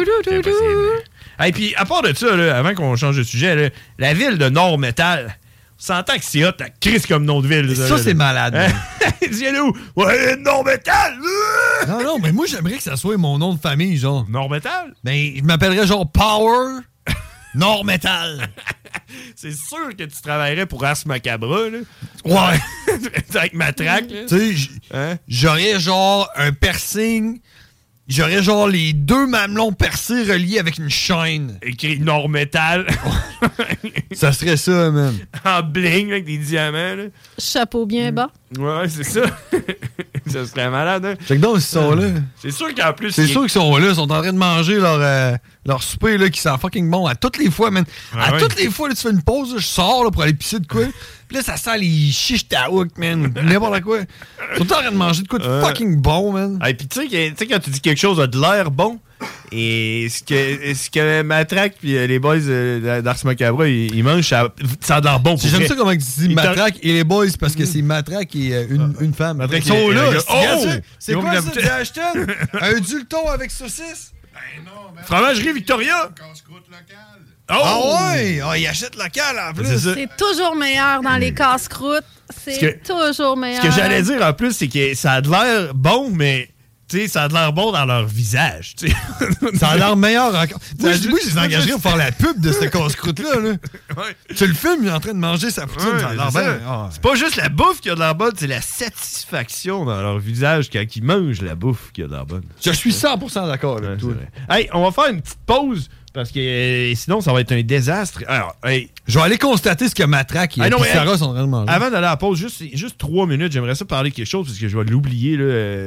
Et puis, à part de ça, là, avant qu'on change de sujet, là, la ville de Nord Metal... s'entend que c'est hot, la crise comme nom de ville. Ça, c'est malade. C'est où? Ouais, Nord-Métal! Non, mais moi, j'aimerais que ça soit mon nom de famille, genre. Nord-Métal? Ben, je m'appellerais genre Power Nord-Métal. C'est sûr que tu travaillerais pour Ars Macabra, là. Ouais. Avec Matraque, là. Tu sais, j'aurais genre un piercing. J'aurais genre les 2 mamelons percés reliés avec une chaîne. Écrit Nord-Métal. Ça serait ça, man. En bling, avec des diamants, là. Chapeau bien bas. Ouais, c'est ça. Ça serait malade, hein. Check donc, ils sont là. C'est sûr qu'en plus... C'est sûr qu'ils sont là. Ils sont en train de manger leur souper, là, qui sent fucking bon. À toutes les fois, man. Toutes les fois, là, tu fais une pause, là, je sors là, pour aller pisser de quoi. Puis là, ça sent les chiches taouk, man. N'importe quoi. Ils sont en train de manger de quoi de fucking bon, man. Et puis, tu sais, quand tu dis quelque chose a de l'air bon, et ce que Matraque puis les boys d'Ars Macabra, ils mangent, ça a de l'air bon. J'aime ça comment tu dis Matraque et les boys, parce que c'est Matraque et une femme. Matraque, ils sont là. C'est quoi ça, t'as acheté? Un dulton avec saucisse? Ben non, Fromagerie Victoria. Casse-croûte local. Oh! Ah ouais! Il achète local en plus. C'est toujours meilleur dans les casse-croûtes. C'est toujours meilleur. Ce que j'allais dire en plus, c'est que ça a de l'air bon, mais tu sais, ça a de l'air bon dans leur visage. T'sais. Ça a l'air meilleur encore. Moi, je les engagerais pour faire la pub de ce casse-croûte-là. Là. Ouais. Tu le filmes, il est en train de manger sa poutine. Ouais, ça a l'air bien. C'est pas juste la bouffe qui a de l'air bonne, c'est la satisfaction dans leur visage quand ils mangent la bouffe qui a de l'air bonne. Je suis 100% d'accord avec toi. Hey, on va faire une petite pause. Parce que sinon, ça va être un désastre. Alors, hey, je vais aller constater ce que Matraque et Sarah sont en train de manger. Avant d'aller à la pause, juste 3 minutes, j'aimerais ça parler de quelque chose parce que je vais l'oublier.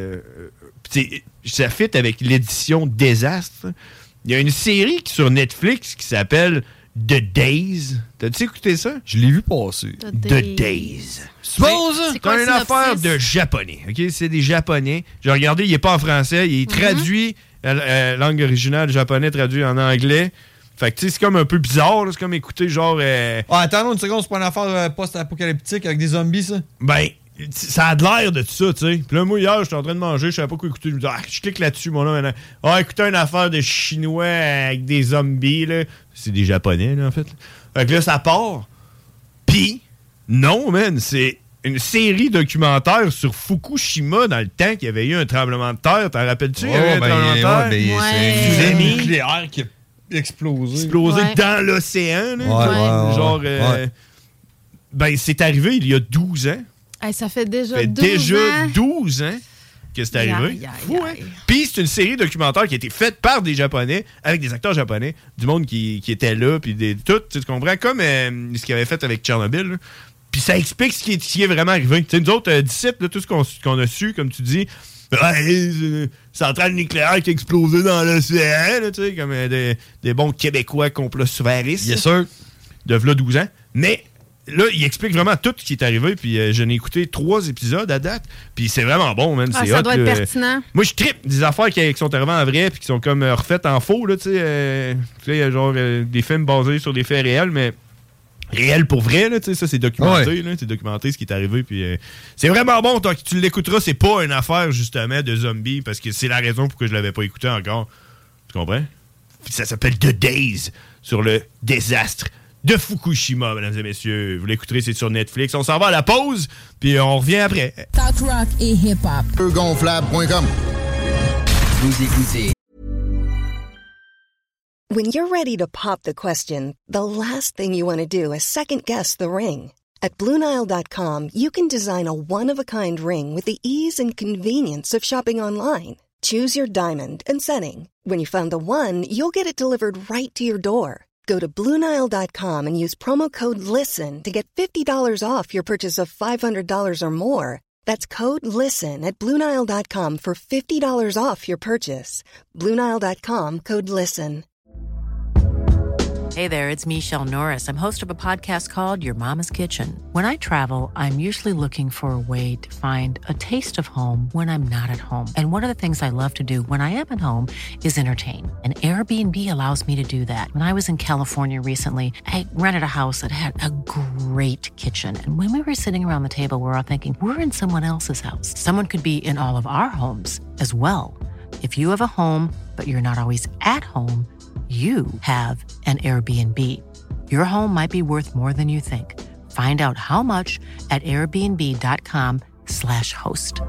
Ça fit avec l'édition Désastre. Il y a une série sur Netflix qui s'appelle The Days. T'as-tu écouté ça? Je l'ai vu passer. The Days. C'est une affaire de japonais. Okay? C'est des japonais. J'ai regardé, il n'est pas en français. Il est traduit, langue originale japonais traduit en anglais. Fait que tu sais, c'est comme un peu bizarre. Là. C'est comme écouter genre... attends une seconde, c'est pas une affaire post-apocalyptique avec des zombies, ça? Ben... Ça a de l'air de tout ça, tu sais. Puis là, moi, hier, j'étais en train de manger, je savais pas quoi écouter. Je me dis, je clique là-dessus, mon là, maintenant. Écoutez une affaire de Chinois avec des zombies, là. C'est des Japonais, là, en fait. Fait que là, ça part. Puis, non, man, c'est une série documentaire sur Fukushima dans le temps qu'il y avait eu un tremblement de terre. T'en rappelles-tu? Il y avait un tremblement de terre. C'est une fusée nucléaire qui a explosé. Dans l'océan, là. Genre, ben, c'est arrivé il y a 12 ans. Hey, ça fait déjà 12 ans que c'est arrivé. Fou, hein? Puis c'est une série documentaire qui a été faite par des Japonais, avec des acteurs japonais, du monde qui était là, puis tout, tu comprends? Comme ce qu'ils avaient fait avec Tchernobyl. Puis ça explique ce qui est vraiment arrivé. T'sais, nous autres, disciples, là, tout ce qu'on a su, comme tu dis, centrale nucléaire qui a explosé dans l'océan, comme des bons Québécois complotistes. Bien sûr. De v'là 12 ans. Mais... là, il explique vraiment tout ce qui est arrivé, puis je n'ai écouté 3 épisodes à date, puis c'est vraiment bon, man. Ça doit être pertinent. Moi, je trippe des affaires qui sont arrivées en vrai, puis qui sont comme refaites en faux, là, tu sais. Il y a genre des films basés sur des faits réels, mais réels pour vrai, là, tu sais, ça, c'est documenté, là, c'est documenté ce qui est arrivé, puis c'est vraiment bon, tant que tu l'écouteras, c'est pas une affaire, justement, de zombies, parce que c'est la raison pour que je l'avais pas écouté encore. Tu comprends? Puis ça s'appelle The Days, sur le désastre de Fukushima, mesdames et messieurs. Vous l'écouterez, c'est sur Netflix. On s'en va à la pause, puis on revient après. Talk rock et hip-hop. Gonflable.com. Vous écoutez. When you're ready to pop the question, the last thing you want to do is second-guess the ring. At BlueNile.com, you can design a one-of-a-kind ring with the ease and convenience of shopping online. Choose your diamond and setting. When you find the one, you'll get it delivered right to your door. Go to BlueNile.com and use promo code LISTEN to get $50 off your purchase of $500 or more. That's code LISTEN at BlueNile.com for $50 off your purchase. BlueNile.com, code LISTEN. Hey there, it's Michelle Norris. I'm host of a podcast called Your Mama's Kitchen. When I travel, I'm usually looking for a way to find a taste of home when I'm not at home. And one of the things I love to do when I am at home is entertain. And Airbnb allows me to do that. When I was in California recently, I rented a house that had a great kitchen. And when we were sitting around the table, we're all thinking, we're in someone else's house. Someone could be in all of our homes as well. If you have a home, but you're not always at home, you have an Airbnb. Your home might be worth more than you think. Find out how much at airbnb.com/host.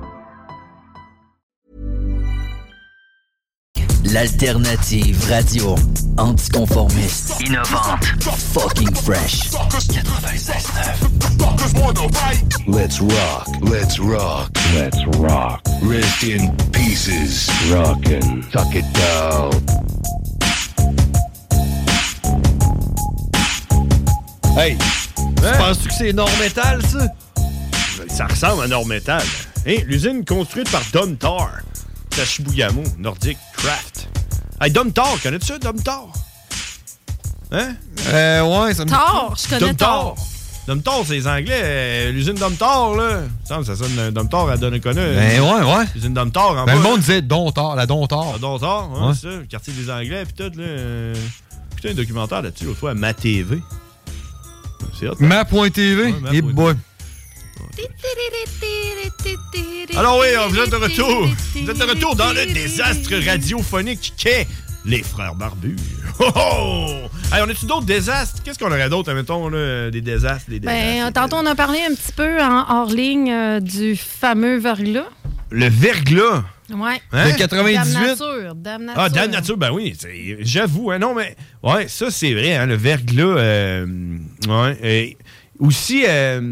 L'alternative radio anticonformiste, innovante, fucking fresh. 96.9. Let's rock, let's rock, let's rock. Rest in pieces. Rockin', tuck it down. Hey, penses-tu que c'est Nord-Metal, ça? Ça ressemble à Nord-Metal. Hey, l'usine construite par Domtar. C'est à Shibugamo, Nordic Craft. Hey, Domtar, connais-tu ça, Domtar? Hein? Ouais, ça me... Thor, je connais Thor. Domtar, c'est les Anglais. L'usine Domtar, là. Ça sonne Domtar à Donnacona. Ben ouais. L'usine Domtar, en bas. Le monde disait Domtar, la Domtar. La Domtar, ouais, c'est ça. Le quartier des Anglais, pis tout, là. Putain, un documentaire là-dessus, l'autre fois, à MaTV. C'est hot. Ma.tv? Et boy. Alors oui, vous êtes de retour. Vous êtes de retour dans le désastre radiophonique qu'est les Frères Barbus. Oh oh! Hey, on a-tu d'autres désastres? Qu'est-ce qu'on aurait d'autres, admettons, là, des désastres, tantôt, on a parlé un petit peu en hors ligne du fameux verglas. Le verglas? Ouais. Hein? De 98? Dame Nature. Ah, Dame Nature, ben oui. J'avoue, hein, non, mais... Ouais, ça, c'est vrai, hein, le verglas. Ouais. Aussi,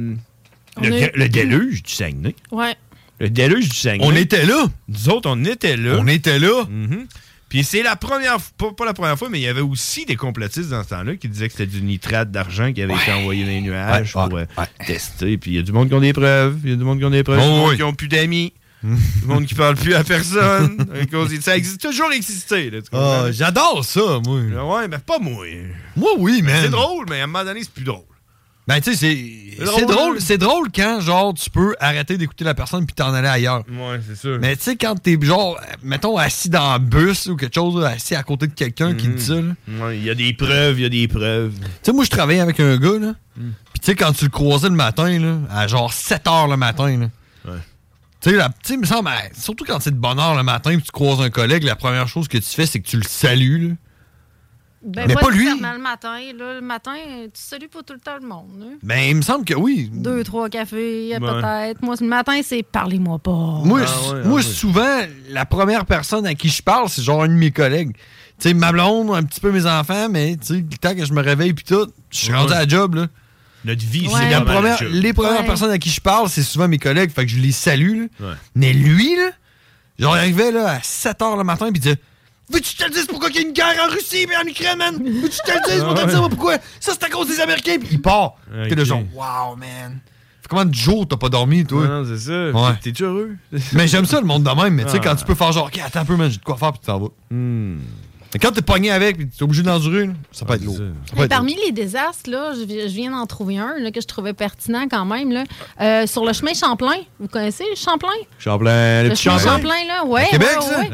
le déluge du Saguenay. Ouais. Le déluge du Saguenay. On était là. Nous autres, on était là. Mm-hmm. Puis c'est la première fois, pas la première fois, mais il y avait aussi des complotistes dans ce temps-là qui disaient que c'était du nitrate d'argent qui avait été envoyé dans les nuages pour tester. Puis il y a du monde qui ont des preuves. Il y a du monde qui ont des preuves. Du monde qui ont plus d'amis. Du monde qui parle plus à personne. Ça existe toujours existé. Là, j'adore ça, moi. Ouais, mais pas moi. Moi, oui, man. C'est drôle, mais à un moment donné, c'est plus drôle. Ben, tu sais, c'est drôle quand, genre, tu peux arrêter d'écouter la personne puis t'en aller ailleurs. Ouais, c'est sûr. Mais tu sais, quand t'es, genre, mettons, assis dans un bus ou quelque chose, là, assis à côté de quelqu'un qui dit ça, là. Ouais, il y a des preuves. Tu sais, moi, je travaillais avec un gars, là. Puis tu sais, quand tu le croisais le matin, là, à genre 7h le matin, là. Ouais. Tu sais, il me semble, surtout quand c'est de bonne heure le matin puis tu croises un collègue, la première chose que tu fais, c'est que tu le salues, là. Ben, mais pas lui. Le matin, là, le matin, tu salues pas tout le temps le monde. Hein? Ben, il me semble que oui. 2-3 cafés, peut-être. Moi, le matin, c'est parlez-moi pas. Moi, souvent, la première personne à qui je parle, c'est genre un de mes collègues. Tu sais, ma blonde, un petit peu mes enfants, mais tu sais, le temps que je me réveille puis tout, je suis rendu à la job, là. Notre vie, c'est les premières personnes à qui je parle, c'est souvent mes collègues, fait que je les salue, là. Mais lui, là, genre, il arrivait là, à 7h le matin puis il disait: veux-tu que je te le dise pourquoi il y a une guerre en Russie et en Ukraine, man? Veux-tu que je te le dise pour te dire pourquoi? Ça, c'est à cause des Américains. Puis il part. T'es le genre, wow, man. Fait combien de jours t'as pas dormi, toi? Non, c'est ça. Ouais. T'es-tu heureux? Mais j'aime ça, le monde de même. Mais tu sais, quand tu peux faire genre, OK, attends un peu, man, j'ai de quoi faire, puis tu t'en vas. Mais quand t'es pogné avec, puis t'es obligé d'endurer, ça peut être lourd. Parmi les désastres, là, je viens d'en trouver un là, que je trouvais pertinent quand même. Là. Sur le chemin Champlain. Vous connaissez le Champlain? Le petit chemin Champlain, là. Ouais, Québec,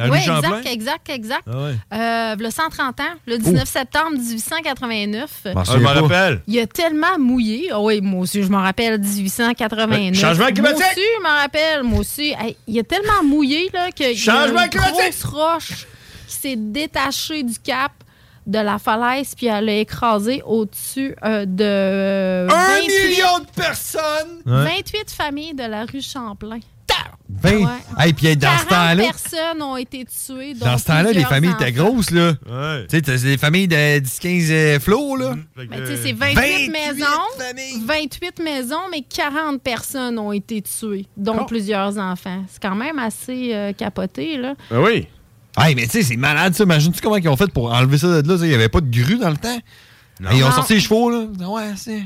exact. Le 130 ans, le 19 septembre 1889. Je m'en rappelle. Il a tellement mouillé. Ah oui, moi aussi, je m'en rappelle, 1889. Changement climatique! Moi aussi, je m'en rappelle. Moi aussi. Hey, il a tellement mouillé là, qu'il y a une grosse roche qui s'est détachée du cap de la falaise, puis elle a écrasé au-dessus de... 1 million de personnes! 28 familles de la rue Champlain. 20. Hey, puis dans ce temps-là... 40 personnes ont été tuées. Dans ce temps-là, les familles étaient grosses, là. Ouais. Tu sais, t'as des familles de 10-15 flots, là. Mais tu sais, c'est 28 maisons. 28 maisons, mais 40 personnes ont été tuées, dont plusieurs enfants. C'est quand même assez capoté, là. Ben oui. Hey, mais tu sais, c'est malade, ça. Imagine-tu comment ils ont fait pour enlever ça de là? Il n'y avait pas de grue dans le temps. Hey, ils ont sorti les chevaux, là. Ouais, c'est...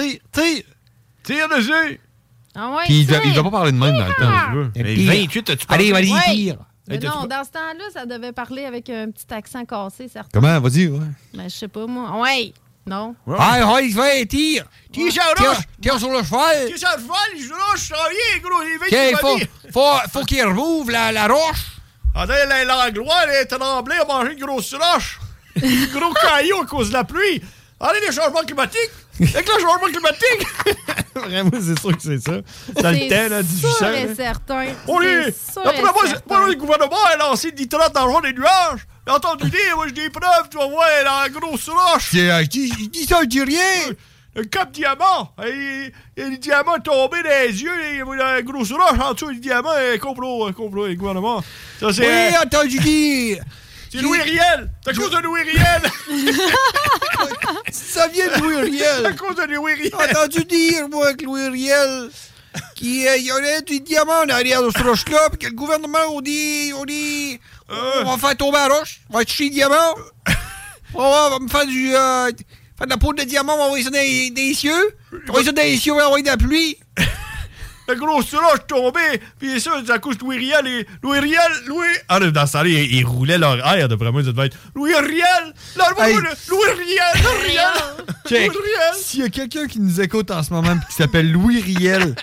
Tire dessus! Ah ouais, puis il ne va pas parler de même dans le temps. Mais 28, as-tu parlé? Allez, vas-y, tire! Mais non, dans ce temps-là, ça devait parler avec un petit accent cassé, certain. Comment? Vas-y, ouais. Ben, je sais pas, moi. Ouais! Non. Ouais, tire! Tire sur le cheval! Tire sur le cheval, je roche, ça vient, gros. Faut qu'il remove la roche. Attends, l'anglois, les tremblés ont mangé une grosse roche. Gros caillou à cause de la pluie. Allez, les changements climatiques. Avec le changement climatique. Vraiment, c'est sûr que c'est ça. Dans le temps, là, 1800. C'est sûr et certain. Moi, le gouvernement a lancé le nitrate dans le jour des nuages. J'ai entendu dire, moi, j'ai des preuves, tu vas voir, la grosse roche. Il dit ça, il dit rien. un cap diamant. Et le diamant est tombé dans les yeux. Il y a une grosse roche en dessous du diamant. Complot, le gouvernement. Ça, c'est, oui, entendu dire. C'est Louis Riel. C'est à cause de Louis Riel. Ça vient de Louis Riel. C'est à cause de Louis Riel. J'ai entendu dire, moi, que Louis Riel, qu'il y aurait du diamant derrière de ce roche-là, puis que le gouvernement, on dit, on va faire tomber la roche, on va chercher le diamant, on va me faire faire de la poudre de diamant, on va envoyer ça dans les cieux, on va envoyer ça dans les cieux, on va envoyer de la pluie. La grosse roche tombée, puis ça, c'est à cause de Louis Riel. Ah, dans ce temps-là, ils roulaient leur air, d'après moi, ça devait être Louis Riel! Louis Riel! Check. S'il y a quelqu'un qui nous écoute en ce moment et qui s'appelle Louis Riel,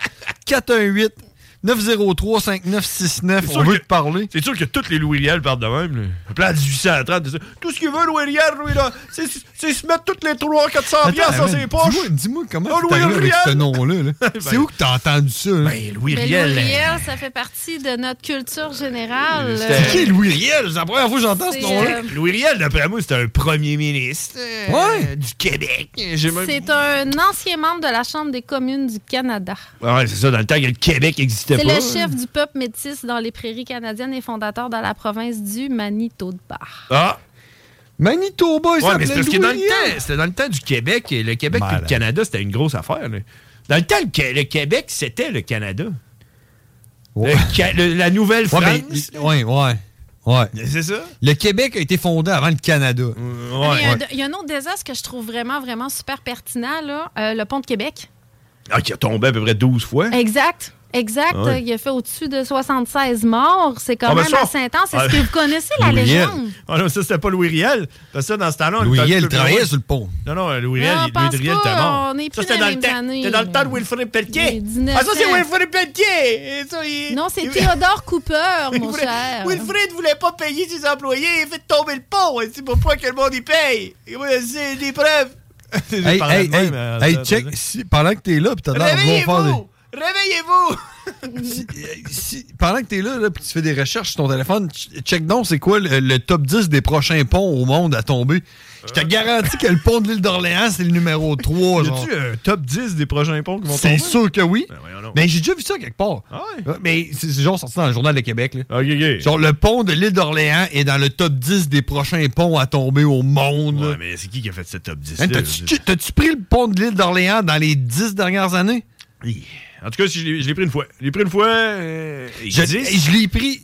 418-903-5969, on veut te parler. C'est sûr que tous les Louis Riel parlent de même. Là. Après, à 1830, tout ce qu'il veut, Louis Riel, lui, là, c'est se mettre toutes les 300-400 piastres dans ses poches. Dis-moi comment tu arrives avec ce nom-là. Là. C'est où que t'as entendu ça? Hein? Ben, Louis Riel. Louis Riel, ça fait partie de notre culture générale. C'est qui Louis Riel? C'est la première fois que j'entends ce nom-là. Louis Riel, d'après moi, c'était un premier ministre du Québec. C'est un ancien membre de la Chambre des communes du Canada. Ouais, c'est ça, dans le temps que le Québec n'existait pas. C'est le chef du peuple métis dans les prairies canadiennes et fondateur dans la province du Manitoba. Ah! Manitoba, ouais, mais c'est parce que c'était dans le temps du Québec. Et le Québec et le Canada, c'était une grosse affaire. Là. Dans le temps, le Québec, c'était le Canada. Ouais. La Nouvelle-France. Ouais. C'est ça? Le Québec a été fondé avant le Canada. Il y a un autre désastre que je trouve vraiment, vraiment super pertinent, là, le pont de Québec. Ah, qui a tombé à peu près 12 fois. Exact. Ouais. Il a fait au-dessus de 76 morts. C'est quand même assez intense. Est-ce que vous connaissez la légende? Ah non, ça, c'était pas Louis Riel. Ça, dans ce temps-là... Louis Riel travaillait sur le pont. Non, Louis Riel était mort. On n'est plus dans les mêmes années. C'était dans le temps de Wilfrid Pelletier. Ah, ça, c'est Wilfrid Pelletier! Non, c'est Théodore Cooper, mon cher. Wilfrid voulait pas payer ses employés. Il a fait tomber le pont. C'est pourquoi que le monde y paye. C'est des preuves. Hey, check. Pendant que t'es là, puis t'as l'air de faire des... Réveillez-vous! Pendant que t'es là puis tu fais des recherches sur ton téléphone, check donc c'est quoi le top 10 des prochains ponts au monde à tomber. Je te garantis que le pont de l'île d'Orléans, c'est le numéro 3. Y a-tu un top 10 des prochains ponts qui vont C'est tomber? sûr que oui. Ben, j'ai déjà vu ça quelque part. Ah ouais? Mais c'est genre sorti dans le Journal de Québec. Là. Okay. Genre le pont de l'île d'Orléans est dans le top 10 des prochains ponts à tomber au monde. Ouais, mais c'est qui a fait ce top 10? T'as-tu pris le pont de l'île d'Orléans dans les 10 dernières années? Oui. En tout cas, je l'ai pris une fois. Je l'ai pris...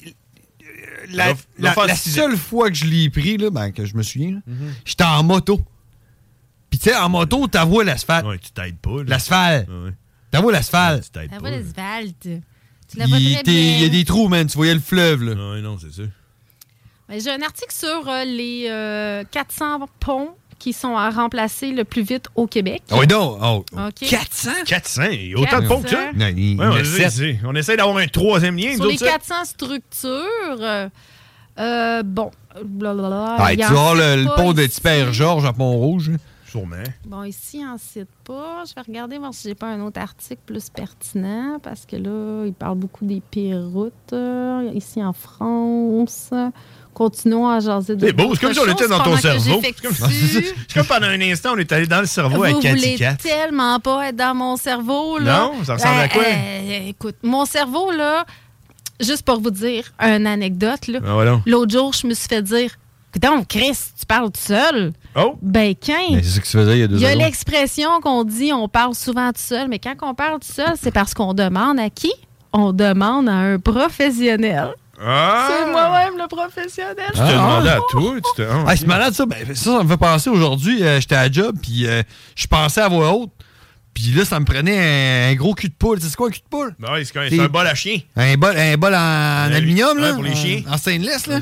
La seule fois que je l'ai pris, là, que je me souviens, j'étais en moto. Puis tu sais, en moto, t'avoies l'asphalte. Ouais, tu t'aides pas. L'asphalte. Ouais. T'avoies l'asphalte. T'avoies l'asphalte. Il y a des trous, man. Tu voyais le fleuve, là. Ouais, non, c'est ça. J'ai un article sur les 400 ponts qui sont à remplacer le plus vite au Québec. Ah oui, donc. Okay. 400? 400? Il y a autant de ponts que ça? Non, on essaie d'avoir un troisième lien. Sur les 400 structures, bon. Tu vas voir le pont de Tipper-Georges à Pont-Rouge. Sûrement. Bon, ici, on ne cite pas. Je vais regarder voir si j'ai pas un autre article plus pertinent, parce que là, il parle beaucoup des pires routes. Ici, en France... Continuons à jaser de. C'est beau, c'est comme si on était dans ton cerveau. C'est comme pendant un instant, on est allé dans le cerveau avec Cathy Cat. Vous voulez tellement pas être dans mon cerveau, là. Non, ça ressemble à quoi? Écoute, mon cerveau, là, juste pour vous dire une anecdote, là. Ah, voilà. L'autre jour, je me suis fait dire, donc, Chris, tu parles tout seul? Oh! Ben, quand? C'est ce que tu faisais il y a 2 ans. Il y a l'expression qu'on dit, on parle souvent tout seul, mais quand on parle tout seul, c'est parce qu'on demande à qui? On demande à un professionnel. Ah! C'est moi-même le professionnel. Tu te demandais à toi. C'est malade ça. Ça me fait penser aujourd'hui, j'étais à la job, puis je pensais à voix haute. Puis là, ça me prenait un gros cul de poule. C'est quoi un cul de poule? Ben oui, c'est un bol à chien. Un bol en aluminium, là. Pour les chiens. En stainless, là.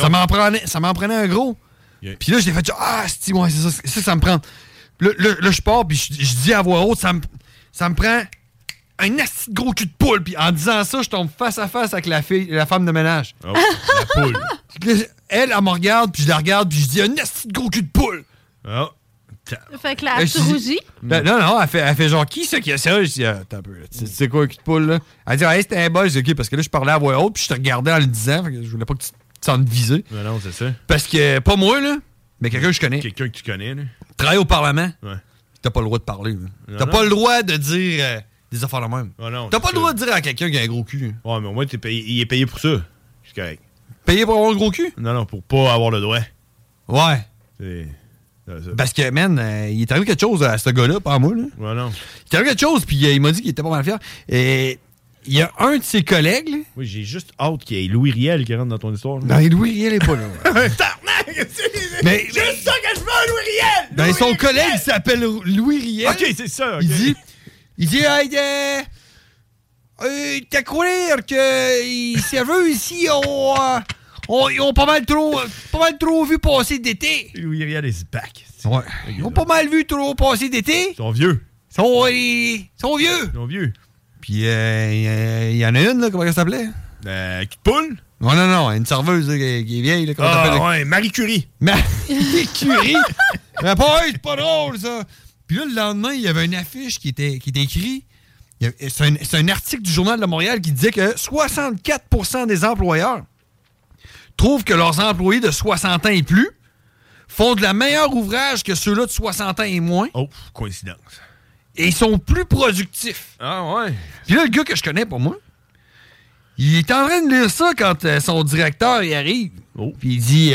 Ça m'en prenait un gros. Yeah. Puis là, je l'ai fait, c'est ça me prend. Là, je pars, puis je dis à voix haute, ça me prend un assez gros cul de poule. Puis en disant ça, je tombe face à face avec la femme de ménage. Oh, la poule. Elle me regarde, puis je la regarde, puis je dis un assez gros cul de poule. Oh. Fait que là, tu rougis? Non, elle fait genre, qui ça qui a ça? Je dis, attends un peu, c'est quoi un cul de poule, là? Elle dit, c'était un boy. Je dis, OK, parce que là, je parlais à voix haute, puis je te regardais en le disant, fait que je voulais pas que tu te sentes visé. Non, c'est ça. Parce que, pas moi, là, mais quelqu'un que je connais. Quelqu'un que tu connais, là. Travaille au Parlement. Ouais. t'as pas le droit de parler. T'as pas le droit de dire des affaires de même. T'as pas le droit de dire à quelqu'un qui a un gros cul. Ouais, mais au moins, il est payé pour ça. C'est correct. Payé pour avoir un gros cul? Non, pour pas avoir le droit. Ouais. C'est ça. Parce que, man, il est arrivé quelque chose à ce gars-là, pas à moi. Là. Ouais, non. Il est arrivé quelque chose, puis il m'a dit qu'il était pas mal fier. Et il y a un de ses collègues. Là, oui, j'ai juste hâte qu'il y ait Louis Riel qui rentre dans ton histoire. Non, Louis Riel est pas là. Mais juste ça que je veux, Louis Riel! Ben, son collègue s'appelle Louis Riel. OK, c'est ça. Okay. Il dit, hey, t'as croire que les serveurs ici ils ont pas mal trop vu passer d'été. Louis Riel is back. Ouais. Ils ont pas mal vu trop passer d'été. Ils sont vieux. Ils sont vieux. Puis il y en a une, là, comment elle s'appelait? Qui poule? Non, une serveuse là, qui est vieille. Là, comment t'appelles? Ouais, Marie Curie. Marie Curie? C'est pas drôle, ça. Puis là, le lendemain, il y avait une affiche qui était écrite. C'est un article du Journal de Montréal qui disait que 64% des employeurs trouvent que leurs employés de 60 ans et plus font de la meilleure ouvrage que ceux-là de 60 ans et moins. Oh, coïncidence. Et ils sont plus productifs. Ah ouais. Puis là, le gars que je connais pour moi, il est en train de lire ça quand son directeur y arrive. Oh. Puis il dit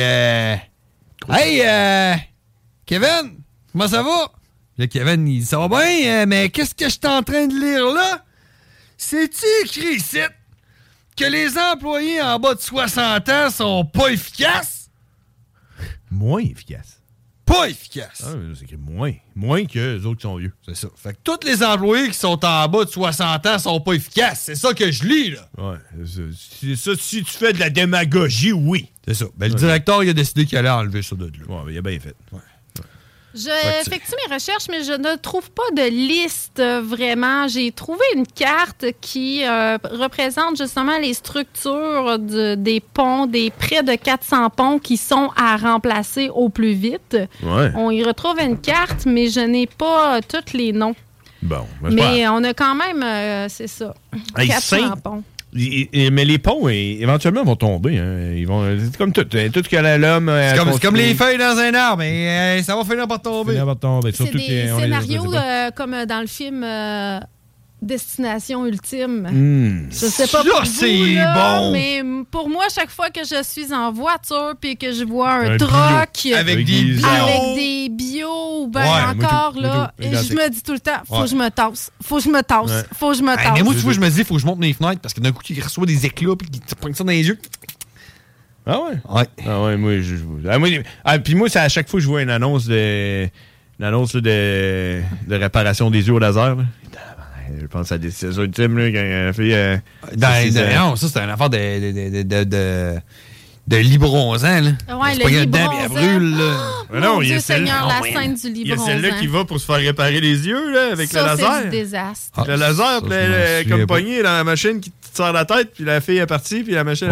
Hey, Kevin, comment ça va? Là, Kevin, il dit ça va bien, mais qu'est-ce que je suis en train de lire là? C'est-tu écrit ici que les employés en bas de 60 ans sont pas efficaces? Moins efficaces. Pas efficaces. Ah, c'est écrit moins. Moins que les autres qui sont vieux. C'est ça. Fait que tous les employés qui sont en bas de 60 ans sont pas efficaces. C'est ça que je lis, là. Ouais, c'est ça. Si tu fais de la démagogie, oui. C'est ça. Ben, le directeur, il a décidé qu'il allait enlever ça de là. Ouais, ben, il a bien fait. Ouais. Je effectue mes recherches, mais je ne trouve pas de liste vraiment. J'ai trouvé une carte qui représente justement les structures des ponts, des près de 400 ponts qui sont à remplacer au plus vite. Ouais. On y retrouve une carte, mais je n'ai pas tous les noms. Bon. Mais on a quand même, c'est ça, 400 ponts. Mais les ponts, éventuellement, vont tomber. Hein. Ils vont, c'est comme tout. Tout ce que l'homme... C'est comme les feuilles dans un arbre. Mais ça va finir par tomber. C'est des scénarios comme dans le film Destination Ultime. Je sais pas pour vous, là, bon. Mais pour moi, chaque fois que je suis en voiture puis que je vois un truck avec des bio ou bien encore, là, et je me dis tout le temps, faut que je me tasse. Faut que je me tasse. Mais moi, tu vois, je me dis, faut que je monte mes fenêtres parce que d'un coup, il reçoit des éclats puis il te pointe ça dans les yeux. Ah ouais? Ouais. Ah ouais, moi, puis moi, c'est à chaque fois que je vois une annonce de réparation des yeux au laser, là. Je pense à des Destination Ultime, là, quand la fille... non, ça, c'est une affaire de libronzan, là. Ouais, c'est le pas elle brûle, là. Oh, mon Dieu Seigneur, la scène du Il y a libronzan. celle-là qui va pour se faire réparer les yeux, là, avec ça, le laser. C'est du désastre. Le laser, puis elle est comme poignée dans la machine qui te sort la tête, puis la fille est partie, puis la machine...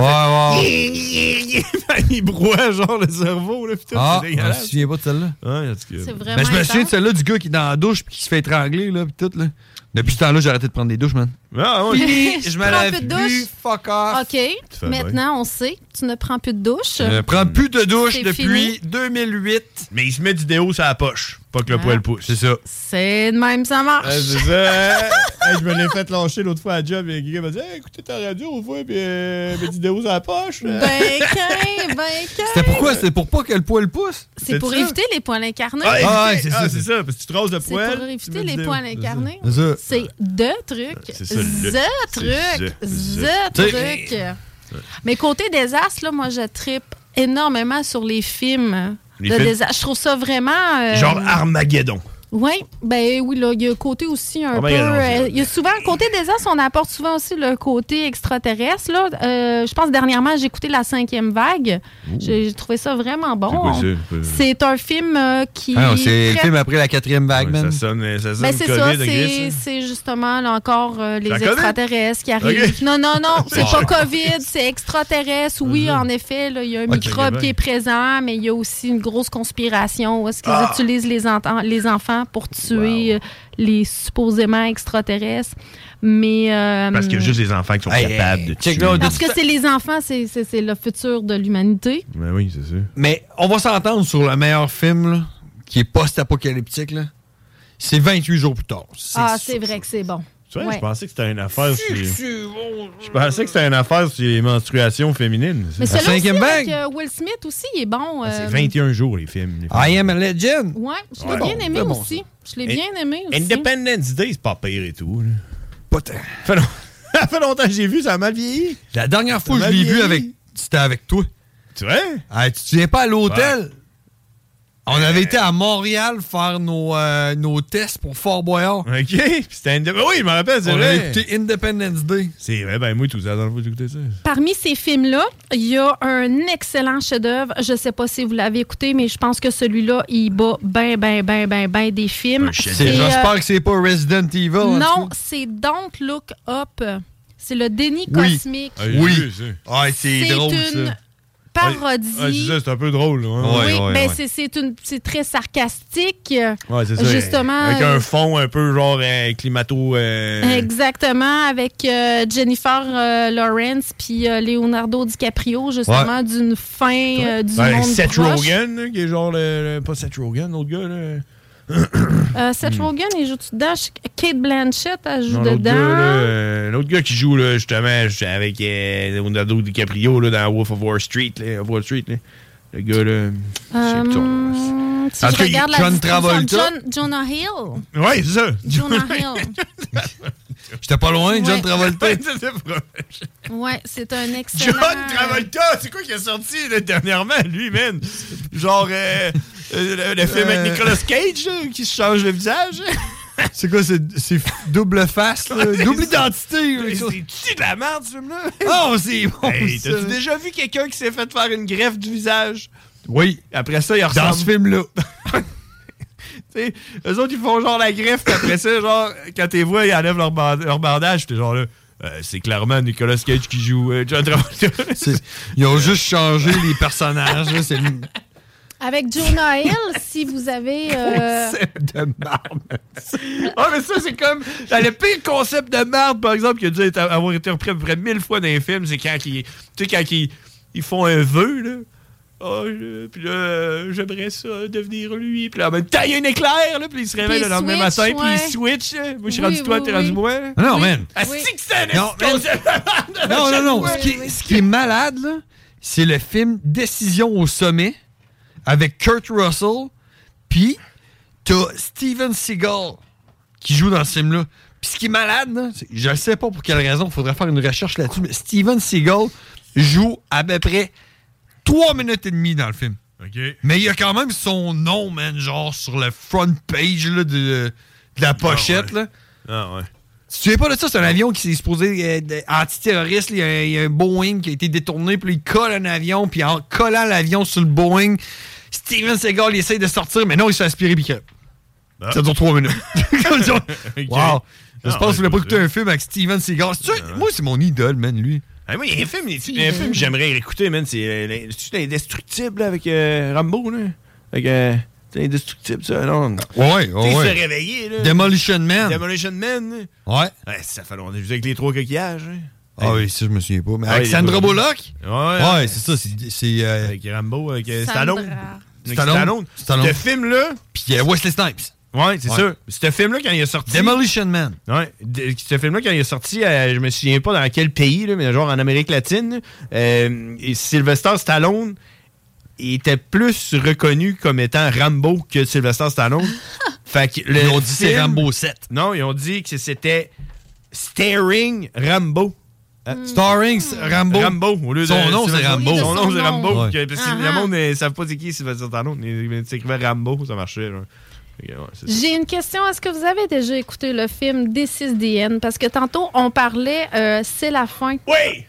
il broie, genre, le cerveau, là, puis tout, c'est dégueulasse. Je me souviens pas de celle-là. Ouais, c'est vraiment je me souviens de celle-là du gars qui est dans la douche, puis qui se fait étrangler, là, puis tout, là. Depuis ce temps-là, j'ai arrêté de prendre des douches, man. Ah, ouais. Je me lave plus, fuck off. OK. Maintenant, on sait. Tu ne prends plus de douche. Je ne prends plus de douche depuis 2008. Mais il se met du déo sur la poche. Pas que le poil pousse. C'est ça. C'est de même, ça marche. C'est ça. Je me l'ai fait lâcher l'autre fois à job. Et quelqu'un m'a dit écoutez ta radio au fois, puis mets du déo sur la poche. Ben, C'était pourquoi? C'était pour pas que le poil pousse? C'est pour éviter les poils incarnés. C'est ça. Parce que tu te rases de poil. C'est pour éviter les poils incarnés. C'est ça. C'est the truc. C'est ça, The truc. Mais côté désastre, là, moi, je trippe énormément sur les films de désastre. Je trouve ça vraiment... Genre Armageddon. Oui, ben oui, là, il y a un côté aussi un peu... il y a souvent, côté désastre, on apporte souvent aussi le côté extraterrestre. Là. Je pense dernièrement, j'ai écouté La 5e vague. J'ai trouvé ça vraiment bon. C'est un film qui... Ah non, c'est le film après la 4e vague, man. Ça sonne ben, c'est ça, c'est justement là, encore les extraterrestres qui arrivent. Okay. Non, c'est pas COVID, c'est extraterrestre. Oui, en effet, il y a un microbe qui est présent, mais il y a aussi une grosse conspiration où est-ce qu'ils utilisent les enfants pour tuer les supposément extraterrestres. Mais parce qu'il y a juste les enfants qui sont capables de tuer. Parce que c'est les enfants, c'est le futur de l'humanité. Ben oui, c'est sûr. Mais on va s'entendre sur le meilleur film là, qui est post-apocalyptique. Là. C'est 28 jours plus tard. C'est vrai que c'est bon. Tu vois, je pensais que c'était une affaire sur... Je pensais que c'était une affaire sur les menstruations féminines. Mais celui-là aussi, avec Will Smith aussi, il est bon. C'est 21 jours, les films. I Am a Legend. Ouais, je l'ai bien aimé aussi. Je l'ai bien aimé aussi. Independence Day, c'est pas pire et tout. Là. Pas tant. Ça fait longtemps que j'ai vu, ça a mal vieilli. La dernière fois que je l'ai vu, c'était avec toi. Tu vois? Tu te souviens pas à l'hôtel? Ouais. On avait été à Montréal faire nos tests pour Fort Boyard. OK. C'était oui, je me rappelle, c'est vrai. On a écouté Independence Day. C'est vrai, ben moi, tout ça, dans le fond, j'écoutais ça. Parmi ces films-là, il y a un excellent chef-d'œuvre. Je sais pas si vous l'avez écouté, mais je pense que celui-là, il bat ben des films. J'espère que c'est pas Resident Evil. Non, c'est Don't Look Up. C'est le déni cosmique. Oui. C'est drôle, ça. Parodie. C'est un peu drôle. C'est très sarcastique. Ouais, c'est ça. Justement. Avec un fond un peu genre climato. Exactement, avec Jennifer Lawrence puis Leonardo DiCaprio, justement, d'une fin du monde Seth proche. Rogen, qui est genre pas Seth Rogen, l'autre gars, là. Seth Rogen, il joue dedans. Kate Blanchett, elle joue dedans. L'autre gars qui joue là, justement avec Leonardo DiCaprio là, dans Wolf of Wall Street. Là. Le gars, là. Si je regarde John Travolta. Jonah Hill. Oui, c'est ça. Jonah Hill. J'étais pas loin, John Travolta. Ouais, c'est un excellent... John Travolta, c'est quoi qui est sorti là, dernièrement, lui, man? Genre, le film avec Nicolas Cage, là, qui se change le visage. C'est quoi, c'est double face, là? Double identité. C'est-tu de la merde, ce film-là? Oh, c'est bon. Hey, t'as-tu déjà vu quelqu'un qui s'est fait faire une greffe du visage? Oui. Après ça, il ressemble... Dans ce film-là. T'sais, eux autres, ils font genre la greffe, puis après ça, genre, quand t'es vois, ils enlèvent leur bandage, t'es genre là, c'est clairement Nicolas Cage qui joue John Travolta. Ils ont juste changé les personnages, là, Avec Jonah Hill, si vous avez... Concept de marde. Mais ça, c'est comme... Le pire concept de marde, par exemple, qui a dû avoir été repris à peu près 1000 fois dans les films, c'est quand ils font un vœu, là. Puis là, j'aimerais ça devenir lui. Puis là, en même temps, il y a un éclair, là. Puis il se réveille le lendemain matin, puis il switch. Moi, je suis rendu toi, t'es rendu moi. Non, man. C'est que c'est un Non. Ce qui est malade, là, c'est le film Décision au sommet avec Kurt Russell. Puis t'as Steven Seagal qui joue dans ce film-là. Puis ce qui est malade, là, je ne sais pas pour quelle raison, il faudrait faire une recherche là-dessus, mais Steven Seagal joue à peu près 3 minutes et demie dans le film. Okay. Mais il y a quand même son nom, man, genre sur le front page là, de la pochette. Là. Ah ouais. Tu te souviens pas de ça? C'est un avion qui s'est supposé être antiterroriste. Il y a un Boeing qui a été détourné, puis il colle un avion, puis en collant l'avion sur le Boeing, Steven Seagal il essaye de sortir, mais non, il se fait aspirer, puis ça dure 3 minutes. Okay. Wow! Je pense que je voulais pas écouter un film avec Steven Seagal. Moi, c'est mon idole, man, lui. Moi, il y a un film que j'aimerais écouter, man. C'est Indestructible avec Rambo, là. Avec c'est Indestructible, ça, non? Ouais. Tu sais, se réveiller, là. Demolition Man. Ouais. Ça fait longtemps. Avec les 3 coquillages, hein. Ah oui, ça, je me souviens pas. Mais avec Sandra Bullock? Ouais, c'est ça. C'est avec Rambo, avec Stallone. Stallone. Ce film-là. Puis Wesley Snipes. Ouais, c'est ça. Ce film-là, quand il est sorti... Demolition Man. Ouais. Ce film-là, quand il est sorti, je me souviens pas dans quel pays, là, mais genre en Amérique latine, et Sylvester Stallone était plus reconnu comme étant Rambo que Sylvester Stallone. Fait que ils ont dit c'est Rambo 7. Non, ils ont dit que c'était Starring Rambo. Starring Rambo. Au lieu son nom, c'est Rambo. Son nom, c'est Rambo. Ouais. Parce que le monde ne savent pas c'est qui Sylvester Stallone. Ils s'écrivaient Rambo, ça marchait. Genre. J'ai une question. Est-ce que vous avez déjà écouté le film This is the End? Parce que tantôt, on parlait C'est la fin. Oui!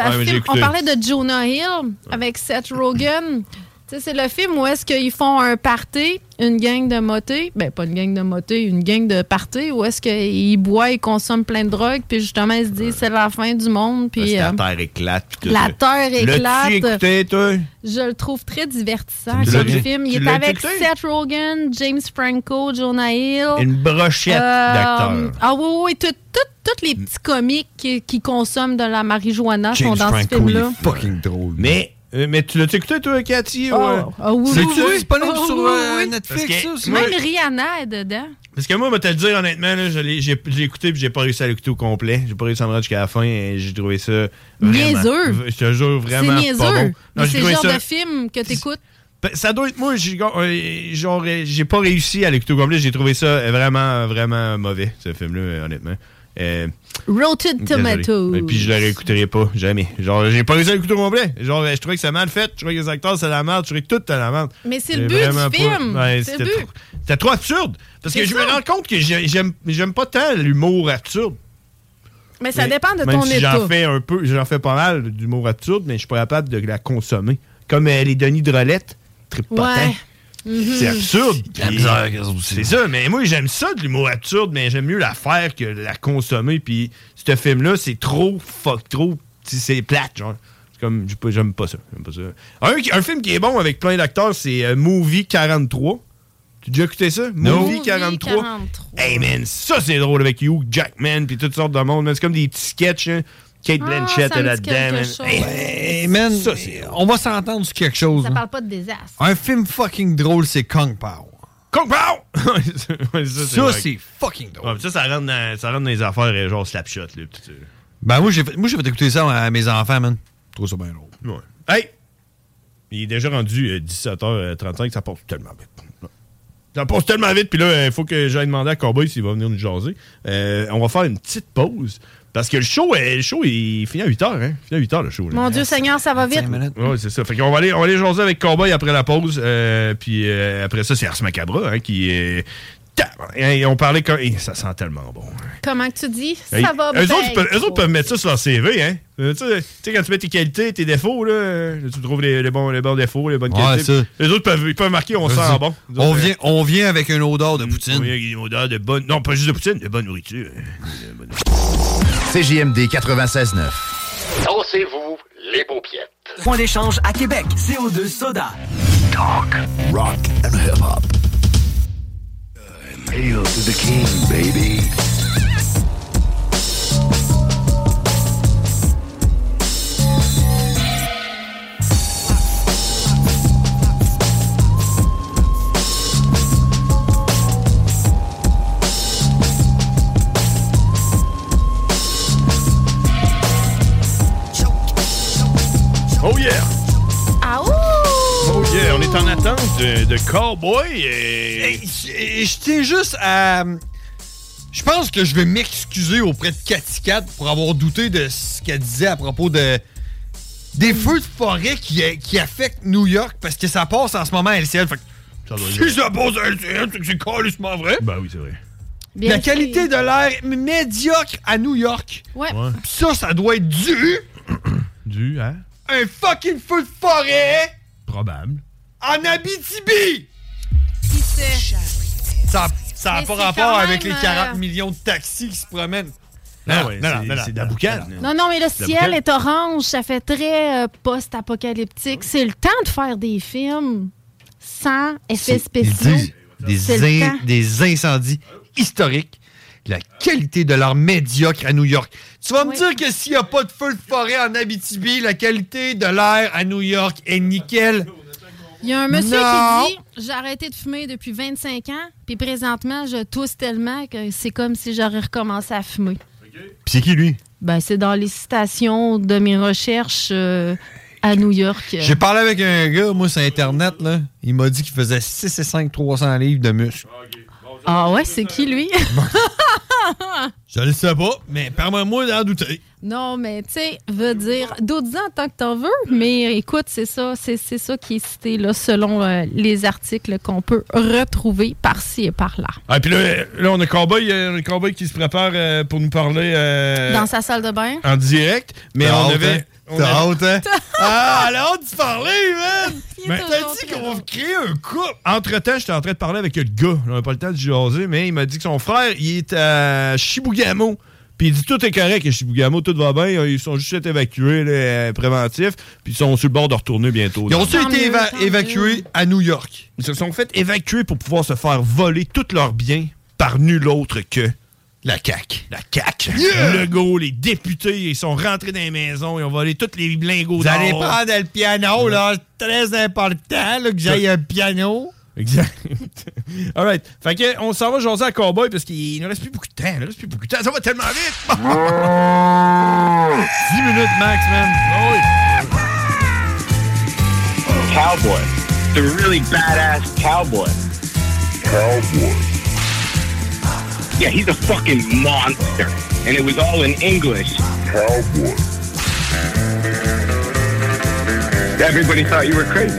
On parlait de Jonah Hill avec Seth Rogen. Tu sais, c'est le film où est-ce qu'ils font un party, une gang de motés. Ben, pas une gang de motés, une gang de party. Où est-ce qu'ils boivent, ils consomment plein de drogues. Puis justement, ils se disent c'est la fin du monde. Puis la terre éclate. La terre éclate. L'as-tu écouté, toi? Je le trouve très divertissant comme film. Il est avec Seth Rogen, James Franco, Jonah Hill. Une brochette d'acteurs. Ah oui, tous les petits comiques qui consomment de la marijuana sont dans ce film-là. Il est fucking drôle. Mais Mais tu l'as écouté, toi, Cathy? Oui. C'est-tu disponible sur Netflix, ça? Même Rihanna est dedans. Parce que moi, je vais te le dire honnêtement, là, j'ai écouté puis j'ai pas réussi à l'écouter au complet. J'ai pas réussi à me rendre jusqu'à la fin et j'ai trouvé ça niaiseux. Je te jure, vraiment c'est pas bon. Non, c'est le genre de film que t'écoutes. Ça doit être moi, j'ai pas réussi à l'écouter au complet. J'ai trouvé ça vraiment, vraiment mauvais, ce film-là, honnêtement. Rotten Tomatoes. Et puis je le réécouterai pas, jamais. Genre, j'ai pas réussi à l'écouter au complet. Genre, je trouvais que c'est mal fait. Je trouvais que les acteurs, c'est la merde. Je trouvais que tout était la merde. Mais c'est le but du film. Ouais, c'est le but. C'était trop absurde. Parce que je me rends compte que j'aime pas tant l'humour absurde. Mais ça dépend de même ton si état. j'en fais pas mal d'humour absurde, mais je suis pas capable de la consommer. Comme les Denis Drolet, tripotant. Ouais. C'est absurde. C'est ça, mais moi j'aime ça de l'humour absurde, mais j'aime mieux la faire que la consommer. Puis ce film-là, c'est trop c'est plate, genre. C'est comme, j'aime pas ça. Un film qui est bon avec plein d'acteurs, c'est Movie 43. Tu as déjà écouté ça? Movie 43. Hey man, ça c'est drôle avec Hugh Jackman puis toutes sortes de monde. C'est comme des petits sketchs, hein. Kate Blanchett est là-dedans. Hey, man, on va s'entendre sur quelque chose. Ça parle pas de désastre. Un film fucking drôle, c'est Kung Pao. Kung Pao! ça c'est fucking drôle. Ouais, ça rentre dans les affaires genre Slapshot. Là, ben moi, j'ai fait écouter ça à mes enfants, man. Je trouve ça bien drôle. Ouais. Hey! Il est déjà rendu 17h35, ça passe tellement vite. Ça passe tellement vite, puis là, il faut que j'aille demander à Cowboy s'il va venir nous jaser. On va faire une petite pause. Parce que le show, il finit à 8h, hein? Il finit à 8h, le show. Là. Mon Dieu Seigneur, ça va vite. Oui, c'est ça. Fait qu'on va aller jaser avec Cowboy après la pause. Puis après ça, c'est Ars Macabra, hein, qui est... On parlait quand... ça sent tellement bon. Hein. Comment que tu dis? Ça va bien. Eux autres peuvent mettre ça sur leur CV, hein? Tu sais, quand tu mets tes qualités, tes défauts, là, tu trouves les bons défauts, les bonnes qualités. Eux autres peuvent marquer, on sent bon. On vient avec une odeur de poutine. On vient avec une odeur de bonne... Non, pas juste de poutine, de bonne nourriture. CJMD 96.9. Dansez-vous les paupiètes. Point d'échange à Québec, CO2 Soda. Talk, rock and hip-hop. Hail to the king, baby. Oh yeah! Ah ouh! Oh yeah, on est en attente de Cowboy et... Je tiens juste à... Je pense que je vais m'excuser auprès de Cathy Cat pour avoir douté de ce qu'elle disait à propos des feux de forêt qui affectent New York parce que ça passe en ce moment à LCN. Fait que si ça passe à LCN, c'est que c'est carrément vrai. Ben oui, c'est vrai. Bien la qualité de l'air médiocre à New York. Ouais. Ça doit être dû... Dû, hein? Un fucking feu de forêt! Probable. En Abitibi! Qui sait? Ça n'a pas rapport avec les 40 même, millions de taxis qui se promènent. Non, c'est de la boucane. Non, mais le ciel est orange, ça fait très post-apocalyptique. C'est le temps de faire des films sans effets spéciaux. Des incendies historiques. La qualité de l'air médiocre à New York. Tu vas me dire que s'il n'y a pas de feu de forêt en Abitibi, la qualité de l'air à New York est nickel. Il y a un monsieur qui dit « J'ai arrêté de fumer depuis 25 ans, puis présentement, je tousse tellement que c'est comme si j'aurais recommencé à fumer. » Puis c'est qui, lui? Ben, c'est dans les citations de mes recherches à New York. J'ai parlé avec un gars, moi, sur Internet, là. Il m'a dit qu'il faisait 6,5 300 livres de muscles. Ah ouais, c'est qui, lui? Je le sais pas, mais permets-moi d'en douter. Non, mais tu sais, veut dire, doute-en tant que t'en veux, mais écoute, c'est ça qui est cité là, selon les articles qu'on peut retrouver par-ci et par-là. Ah, puis là, on a Cowboy qui se prépare pour nous parler... dans sa salle de bain? En direct, mais on avait... T'as hâte, hein? Ah, elle a hâte de parler, man! Mais t'as dit qu'on va créer un couple! Entre-temps, j'étais en train de parler avec le gars. On n'a pas le temps de jaser, mais il m'a dit que son frère, il est à Chibougamau. Puis il dit tout est correct à Chibougamau, tout va bien. Ils sont juste évacués, là, préventifs. Puis ils sont sur le bord de retourner bientôt. Ils ont-ils été évacués à New York? Ils se sont fait évacuer pour pouvoir se faire voler tous leurs biens par nul autre que La CAQ. La CAQ. Yeah! Legault, les députés, ils sont rentrés dans les maisons, ils ont volé tous les lingots Vous d'or. allez prendre le piano, là. C'est très important là, que j'aille un piano. Exact. All right. Fait que, on s'en va jaser à Cowboy parce qu'il ne reste plus beaucoup de temps. Ça va tellement vite. 10 minutes max, man. Oh, oui. Cowboy. The really badass cowboy. Cowboy. Yeah, he's a fucking monster. And it was all in English. Cowboy. Everybody thought you were crazy.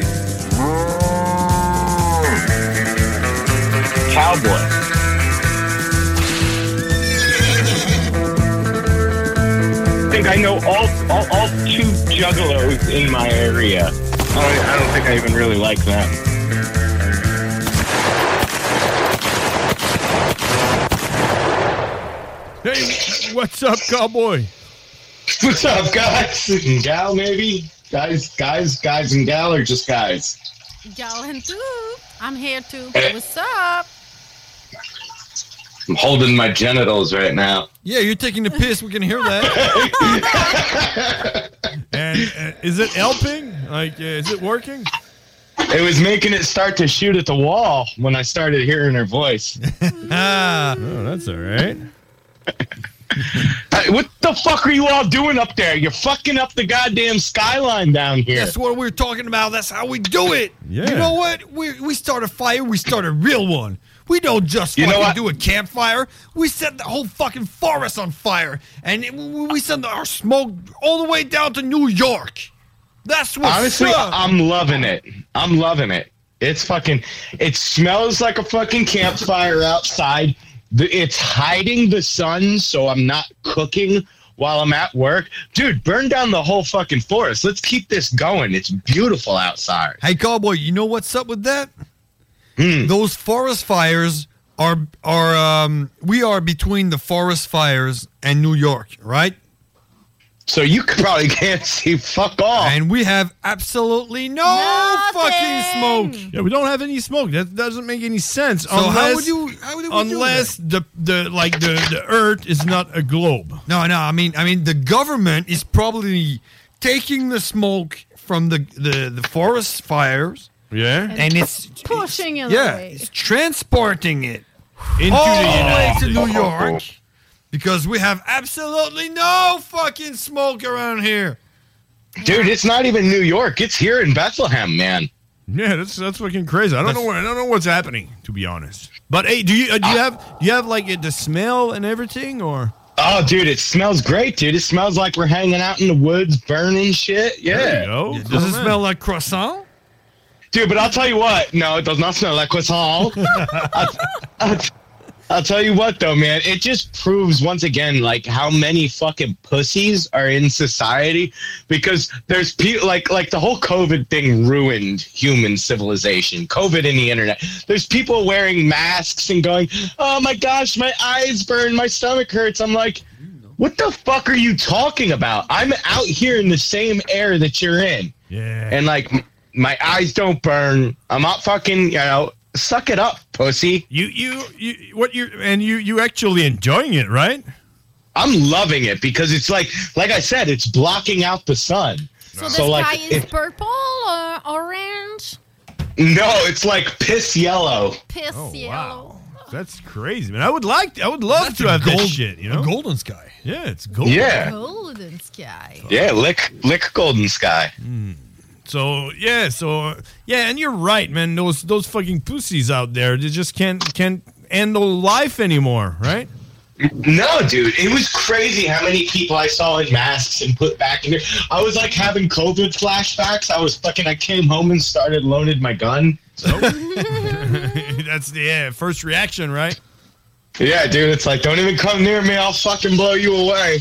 Cowboy. I think I know all two juggalos in my area. I don't think I even really like them. Hey, what's up, Cowboy? What's up, guys? And gal, maybe? Guys and gal, or just guys? Gal and too. I'm here too. What's up? I'm holding my genitals right now. Yeah, you're taking the piss. We can hear that. And is it helping? Like, is it working? It was making it start to shoot at the wall when I started hearing her voice. Oh, that's all right. What the fuck are you all doing up there? You're fucking up the goddamn skyline down here. That's what we're talking about. That's how we do it. Yeah. You know what? We start a fire. We start a real one. We don't just fucking do a campfire. We set the whole fucking forest on fire. And we send our smoke all the way down to New York. That's what's honestly, up. I'm loving it. I'm loving it. It's fucking... It smells like a fucking campfire outside. It's hiding the sun so I'm not cooking while I'm at work. Dude, burn down the whole fucking forest. Let's keep this going. It's beautiful outside. Hey, Cowboy, you know what's up with that? Those forest fires are we are between the forest fires and New York, right? So you probably can't see fuck off. And we have absolutely no fucking smoke. Yeah, we don't have any smoke. That doesn't make any sense. So how would we unless the Earth is not a globe. No. I mean the government is probably taking the smoke from the forest fires. Yeah, and it's pushing it away. It's transporting it into all the way to United New York because we have absolutely no fucking smoke around here. Dude, it's not even New York. It's here in Bethlehem, man. Yeah, that's fucking crazy. I don't know what's happening, to be honest. But hey, do you have like the smell and everything, or? Oh, dude, it smells great, dude. It smells like we're hanging out in the woods, burning shit. Yeah. There you go. Does it smell like croissant? Dude, but I'll tell you what. No, it does not smell like croissant. I'll tell you what, though, man. It just proves once again, like, how many fucking pussies are in society. Because there's people, like the whole COVID thing ruined human civilization. COVID and the internet. There's people wearing masks and going, oh, my gosh, my eyes burn, my stomach hurts. I'm like, what the fuck are you talking about? I'm out here in the same air that you're in. Yeah. And, like... My eyes don't burn. I'm not fucking, suck it up, pussy. You actually enjoying it, right? I'm loving it because it's like I said, it's blocking out the sun. So the sky is purple or orange? No, it's like piss yellow. Piss yellow. Wow. That's crazy, man. I would love to have that shit, you know? A golden sky. Yeah, it's golden. Yeah. Golden sky. Yeah, lick golden sky. So and you're right, man. Those fucking pussies out there, they just can't handle life anymore, right? No, dude, it was crazy how many people I saw in masks and put back in there. I was like having COVID flashbacks. I came home and loaded my gun. So. That's the first reaction, right? Yeah, dude, it's like, don't even come near me. I'll fucking blow you away.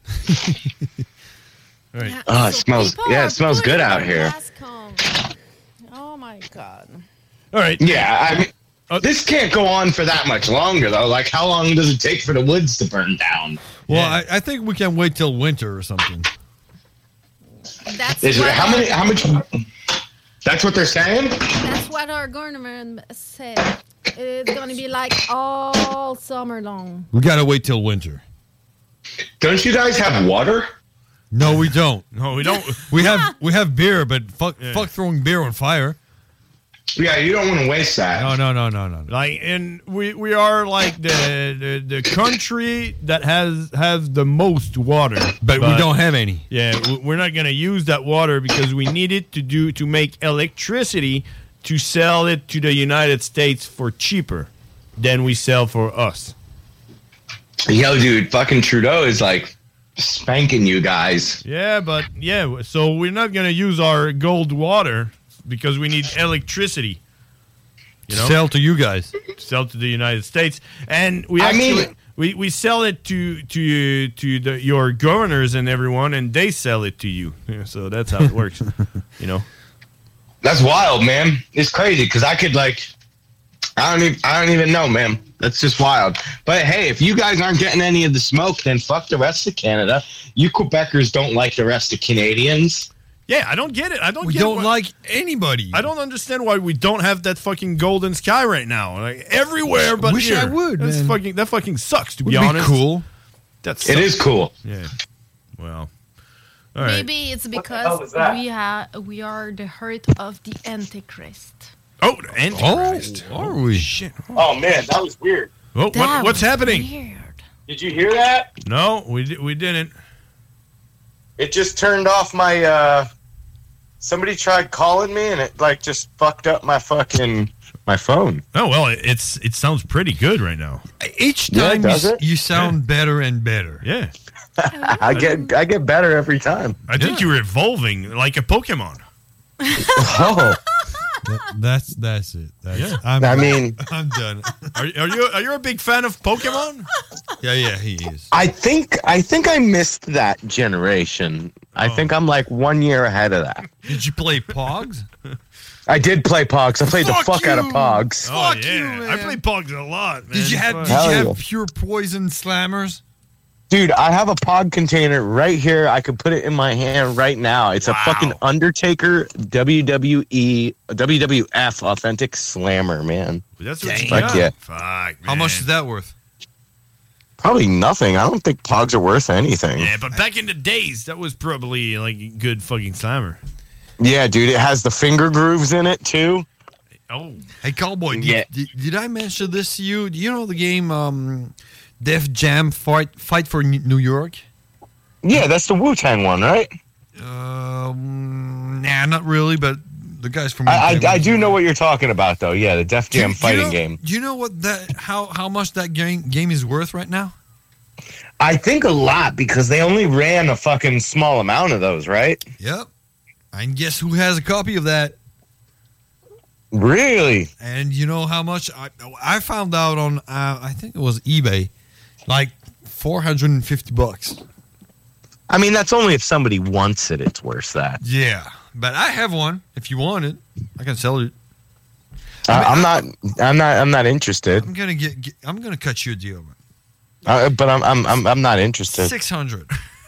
Right. Oh, it smells good out here. Oh my God. All right. Yeah, I mean, this can't go on for that much longer, though. Like, how long does it take for the woods to burn down? Well, I think we can wait till winter or something. That's how much? That's what they're saying? That's what our government said. It's going to be like all summer long. We got to wait till winter. Don't you guys have water? No, we don't. No, we don't. we have beer, but fuck throwing beer on fire. Yeah, you don't want to waste that. No. Like, and we are like the country that has the most water, but we don't have any. Yeah, we're not gonna use that water because we need it to make electricity to sell it to the United States for cheaper than we sell for us. Yo, dude, fucking Trudeau is like spanking you guys. Yeah, but so we're not gonna use our gold water. Because we need electricity. Sell to you guys. Sell to the United States. And we sell it to your governors and everyone, and they sell it to you. Yeah, so that's how it works. That's wild, man. It's crazy because I could I don't even know, man. That's just wild. But hey, if you guys aren't getting any of the smoke, then fuck the rest of Canada. You Quebecers don't like the rest of Canadians. Yeah, I don't get it. We don't like anybody. I don't understand why we don't have that fucking golden sky right now. Like everywhere but wish here. I would, man. That fucking sucks, to be Would honest. Be cool. It is cool. Yeah. Well. All right. Maybe it's because we are the heart of the Antichrist. Oh, the Antichrist. Oh, are we? Shit. Oh man, that was weird. Oh, what's happening? Weird. Did you hear that? No, we didn't. It just turned off my somebody tried calling me and it just fucked up my phone. Oh well, it sounds pretty good right now. Each time you sound better and better. Yeah. I get better every time. I think you're evolving like a Pokemon. Oh. That's it. I'm done. Are you a big fan of Pokemon? Yeah, he is. I think I missed that generation. I think I'm 1 year ahead of that. Did you play Pogs? I did play Pogs. I played the fuck out of Pogs. Oh yeah, I played Pogs a lot. Man. Did you have pure poison slammers? Dude, I have a Pog container right here. I could put it in my hand right now. It's a fucking Undertaker WWF Authentic Slammer, man. That's what you got? Yeah. Fuck, man. How much is that worth? Probably nothing. I don't think Pogs are worth anything. Yeah, but back in the days, that was probably a good fucking slammer. Yeah, dude, it has the finger grooves in it too. Oh, hey, Cowboy, did I mention this to you? Do you know the game Def Jam Fight for New York? Yeah, that's the Wu-Tang one, right? Nah, not really, but the guys from I do know what you're talking about, though. Yeah, the Def Jam fighting game. Do you know what how much that game is worth right now? I think a lot because they only ran a fucking small amount of those, right? Yep. And guess who has a copy of that? Really? And you know how much I found out on I think it was eBay, like $450. I mean, that's only if somebody wants it. It's worth that. Yeah, but I have one. If you want it, I can sell it. I'm not interested. I'm gonna cut you a deal, but I'm not interested. 600.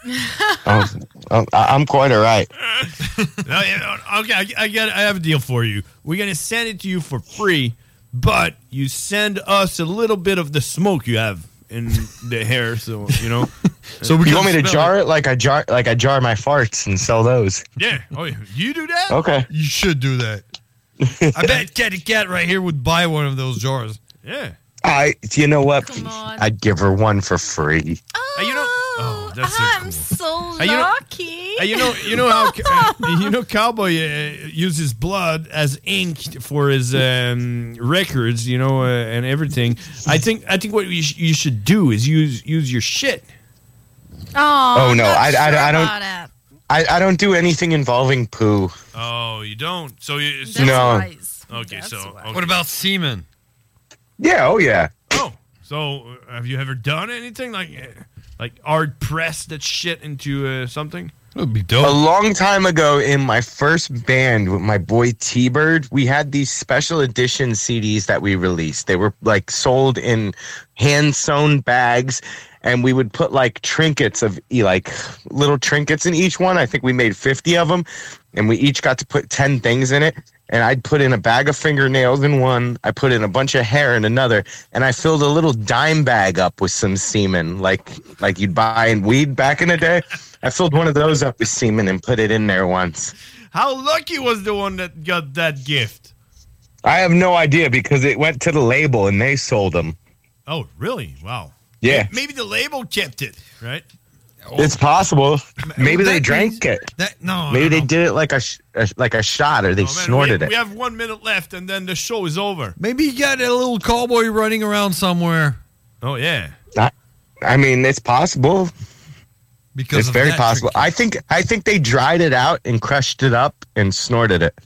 I'm quite all right. Okay, I have a deal for you. We're gonna send it to you for free, but you send us a little bit of the smoke you have in the hair, so you know. So you want me to jar it like I jar my farts and sell those? Yeah. Oh, yeah. You do that? Okay. You should do that. I bet Catty Cat right here would buy one of those jars. Yeah. You know what? I'd give her one for free. That's so lucky. You know how Cowboy uses blood as ink for his records, and everything. I think what you should do is use your shit. Oh no, I don't do anything involving poo. Oh, you don't. So no. Wise. Okay, That's so wise. What about semen? Yeah. Oh yeah. Oh, so have you ever done anything like hard press that shit into something? That would be dope. A long time ago in my first band with my boy T-Bird, we had these special edition CDs that we released. They were sold in hand-sewn bags, and we would put trinkets of little trinkets in each one. I think we made 50 of them. and we each got to put 10 things in it. And I'd put in a bag of fingernails in one. I put in a bunch of hair in another. And I filled a little dime bag up with some semen, like you'd buy in weed back in the day. I filled one of those up with semen and put it in there once. How lucky was the one that got that gift? I have no idea because it went to the label and they sold them. Oh, really? Wow. Yeah. Maybe the label kept it, right? It's possible. Maybe they drank it. Maybe they did it like a shot, or they snorted it. We have 1 minute left, and then the show is over. Maybe you got a little cowboy running around somewhere. Oh yeah. I mean, it's possible. Because it's very possible. I think they dried it out and crushed it up and snorted it.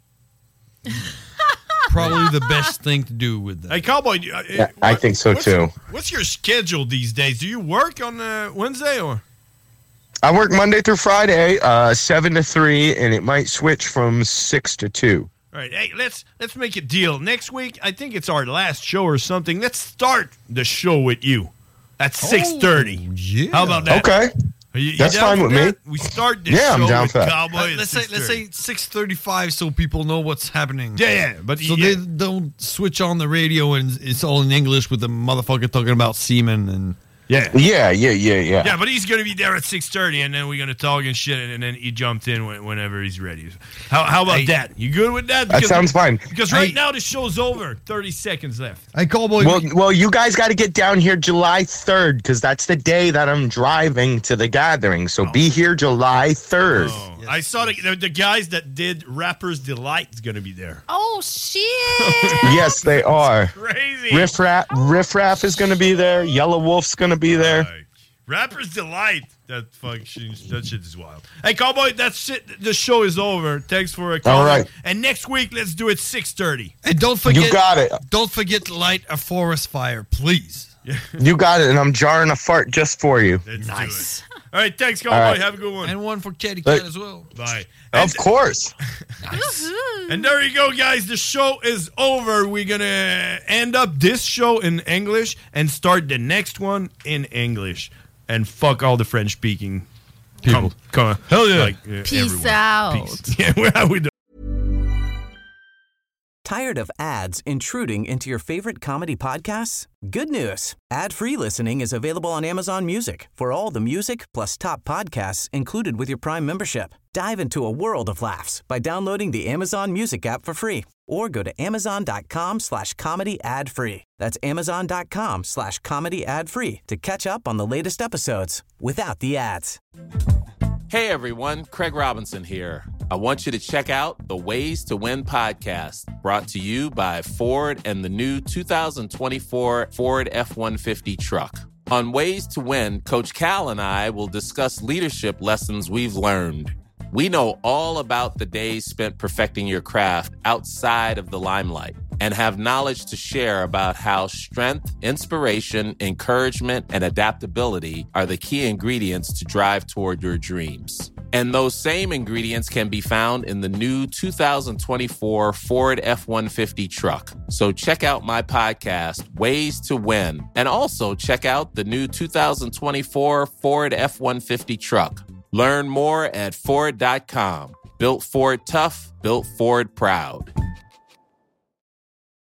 Probably the best thing to do with that. Hey, Cowboy. I think so too. What's your schedule these days? Do you work on Wednesday or? I work Monday through Friday, 7 to 3, and it might switch from 6 to 2. All right, hey, let's make a deal. Next week, I think it's our last show or something. Let's start the show with you at 6:30. Yeah. How about that? Okay. That's fine with me. We start this show I'm down with for that. Cowboy. Let's say 6:35 so people know what's happening. Yeah, but they don't switch on the radio and it's all in English with the motherfucker talking about semen and. Yeah, but he's going to be there at 6:30, and then we're going to talk and shit, and then he jumped in whenever he's ready. How about that? You good with that? That sounds fine. Because right now the show's over. 30 seconds left. Hey, Cowboy. Well, you guys got to get down here July 3rd, because that's the day that I'm driving to the gathering. So be here July 3rd. Oh. Yes. I saw the guys that did Rapper's Delight is going to be there. Oh, shit. Yes, they are. Crazy. Riff Raff is going to be there. Yellow Wolf's going to be there. Rapper's Delight. That shit is wild. Hey, Cowboy, that's it. The show is over. Thanks for calling. All right. And next week, let's do it 6:30. And don't forget. You got it. Don't forget to light a forest fire, please. You got it, and I'm jarring a fart just for you. Nice. All right, thanks, Cowboy. Right. Have a good one. And one for Teddy Cat as well. Bye. Of course. Nice. And there you go, guys. The show is over. We're going to end up this show in English and start the next one in English. And fuck all the French-speaking people. Come on. Hell yeah. Peace everyone. out. Peace. Yeah, we do. Tired of ads intruding into your favorite comedy podcasts? Good news. Ad-free listening is available on Amazon Music for all the music plus top podcasts included with your Prime membership. Dive into a world of laughs by downloading the Amazon Music app for free or go to amazon.com/comedy ad-free. That's amazon.com/comedy ad-free to catch up on the latest episodes without the ads. Hey everyone, Craig Robinson here. I want you to check out the Ways to Win podcast, brought to you by Ford and the new 2024 Ford F-150 truck. On Ways to Win, Coach Cal and I will discuss leadership lessons we've learned. We know all about the days spent perfecting your craft outside of the limelight and have knowledge to share about how strength, inspiration, encouragement, and adaptability are the key ingredients to drive toward your dreams. And those same ingredients can be found in the new 2024 Ford F-150 truck. So check out my podcast, Ways to Win, and also check out the new 2024 Ford F-150 truck. Learn more at Ford.com. Built Ford tough, built Ford proud.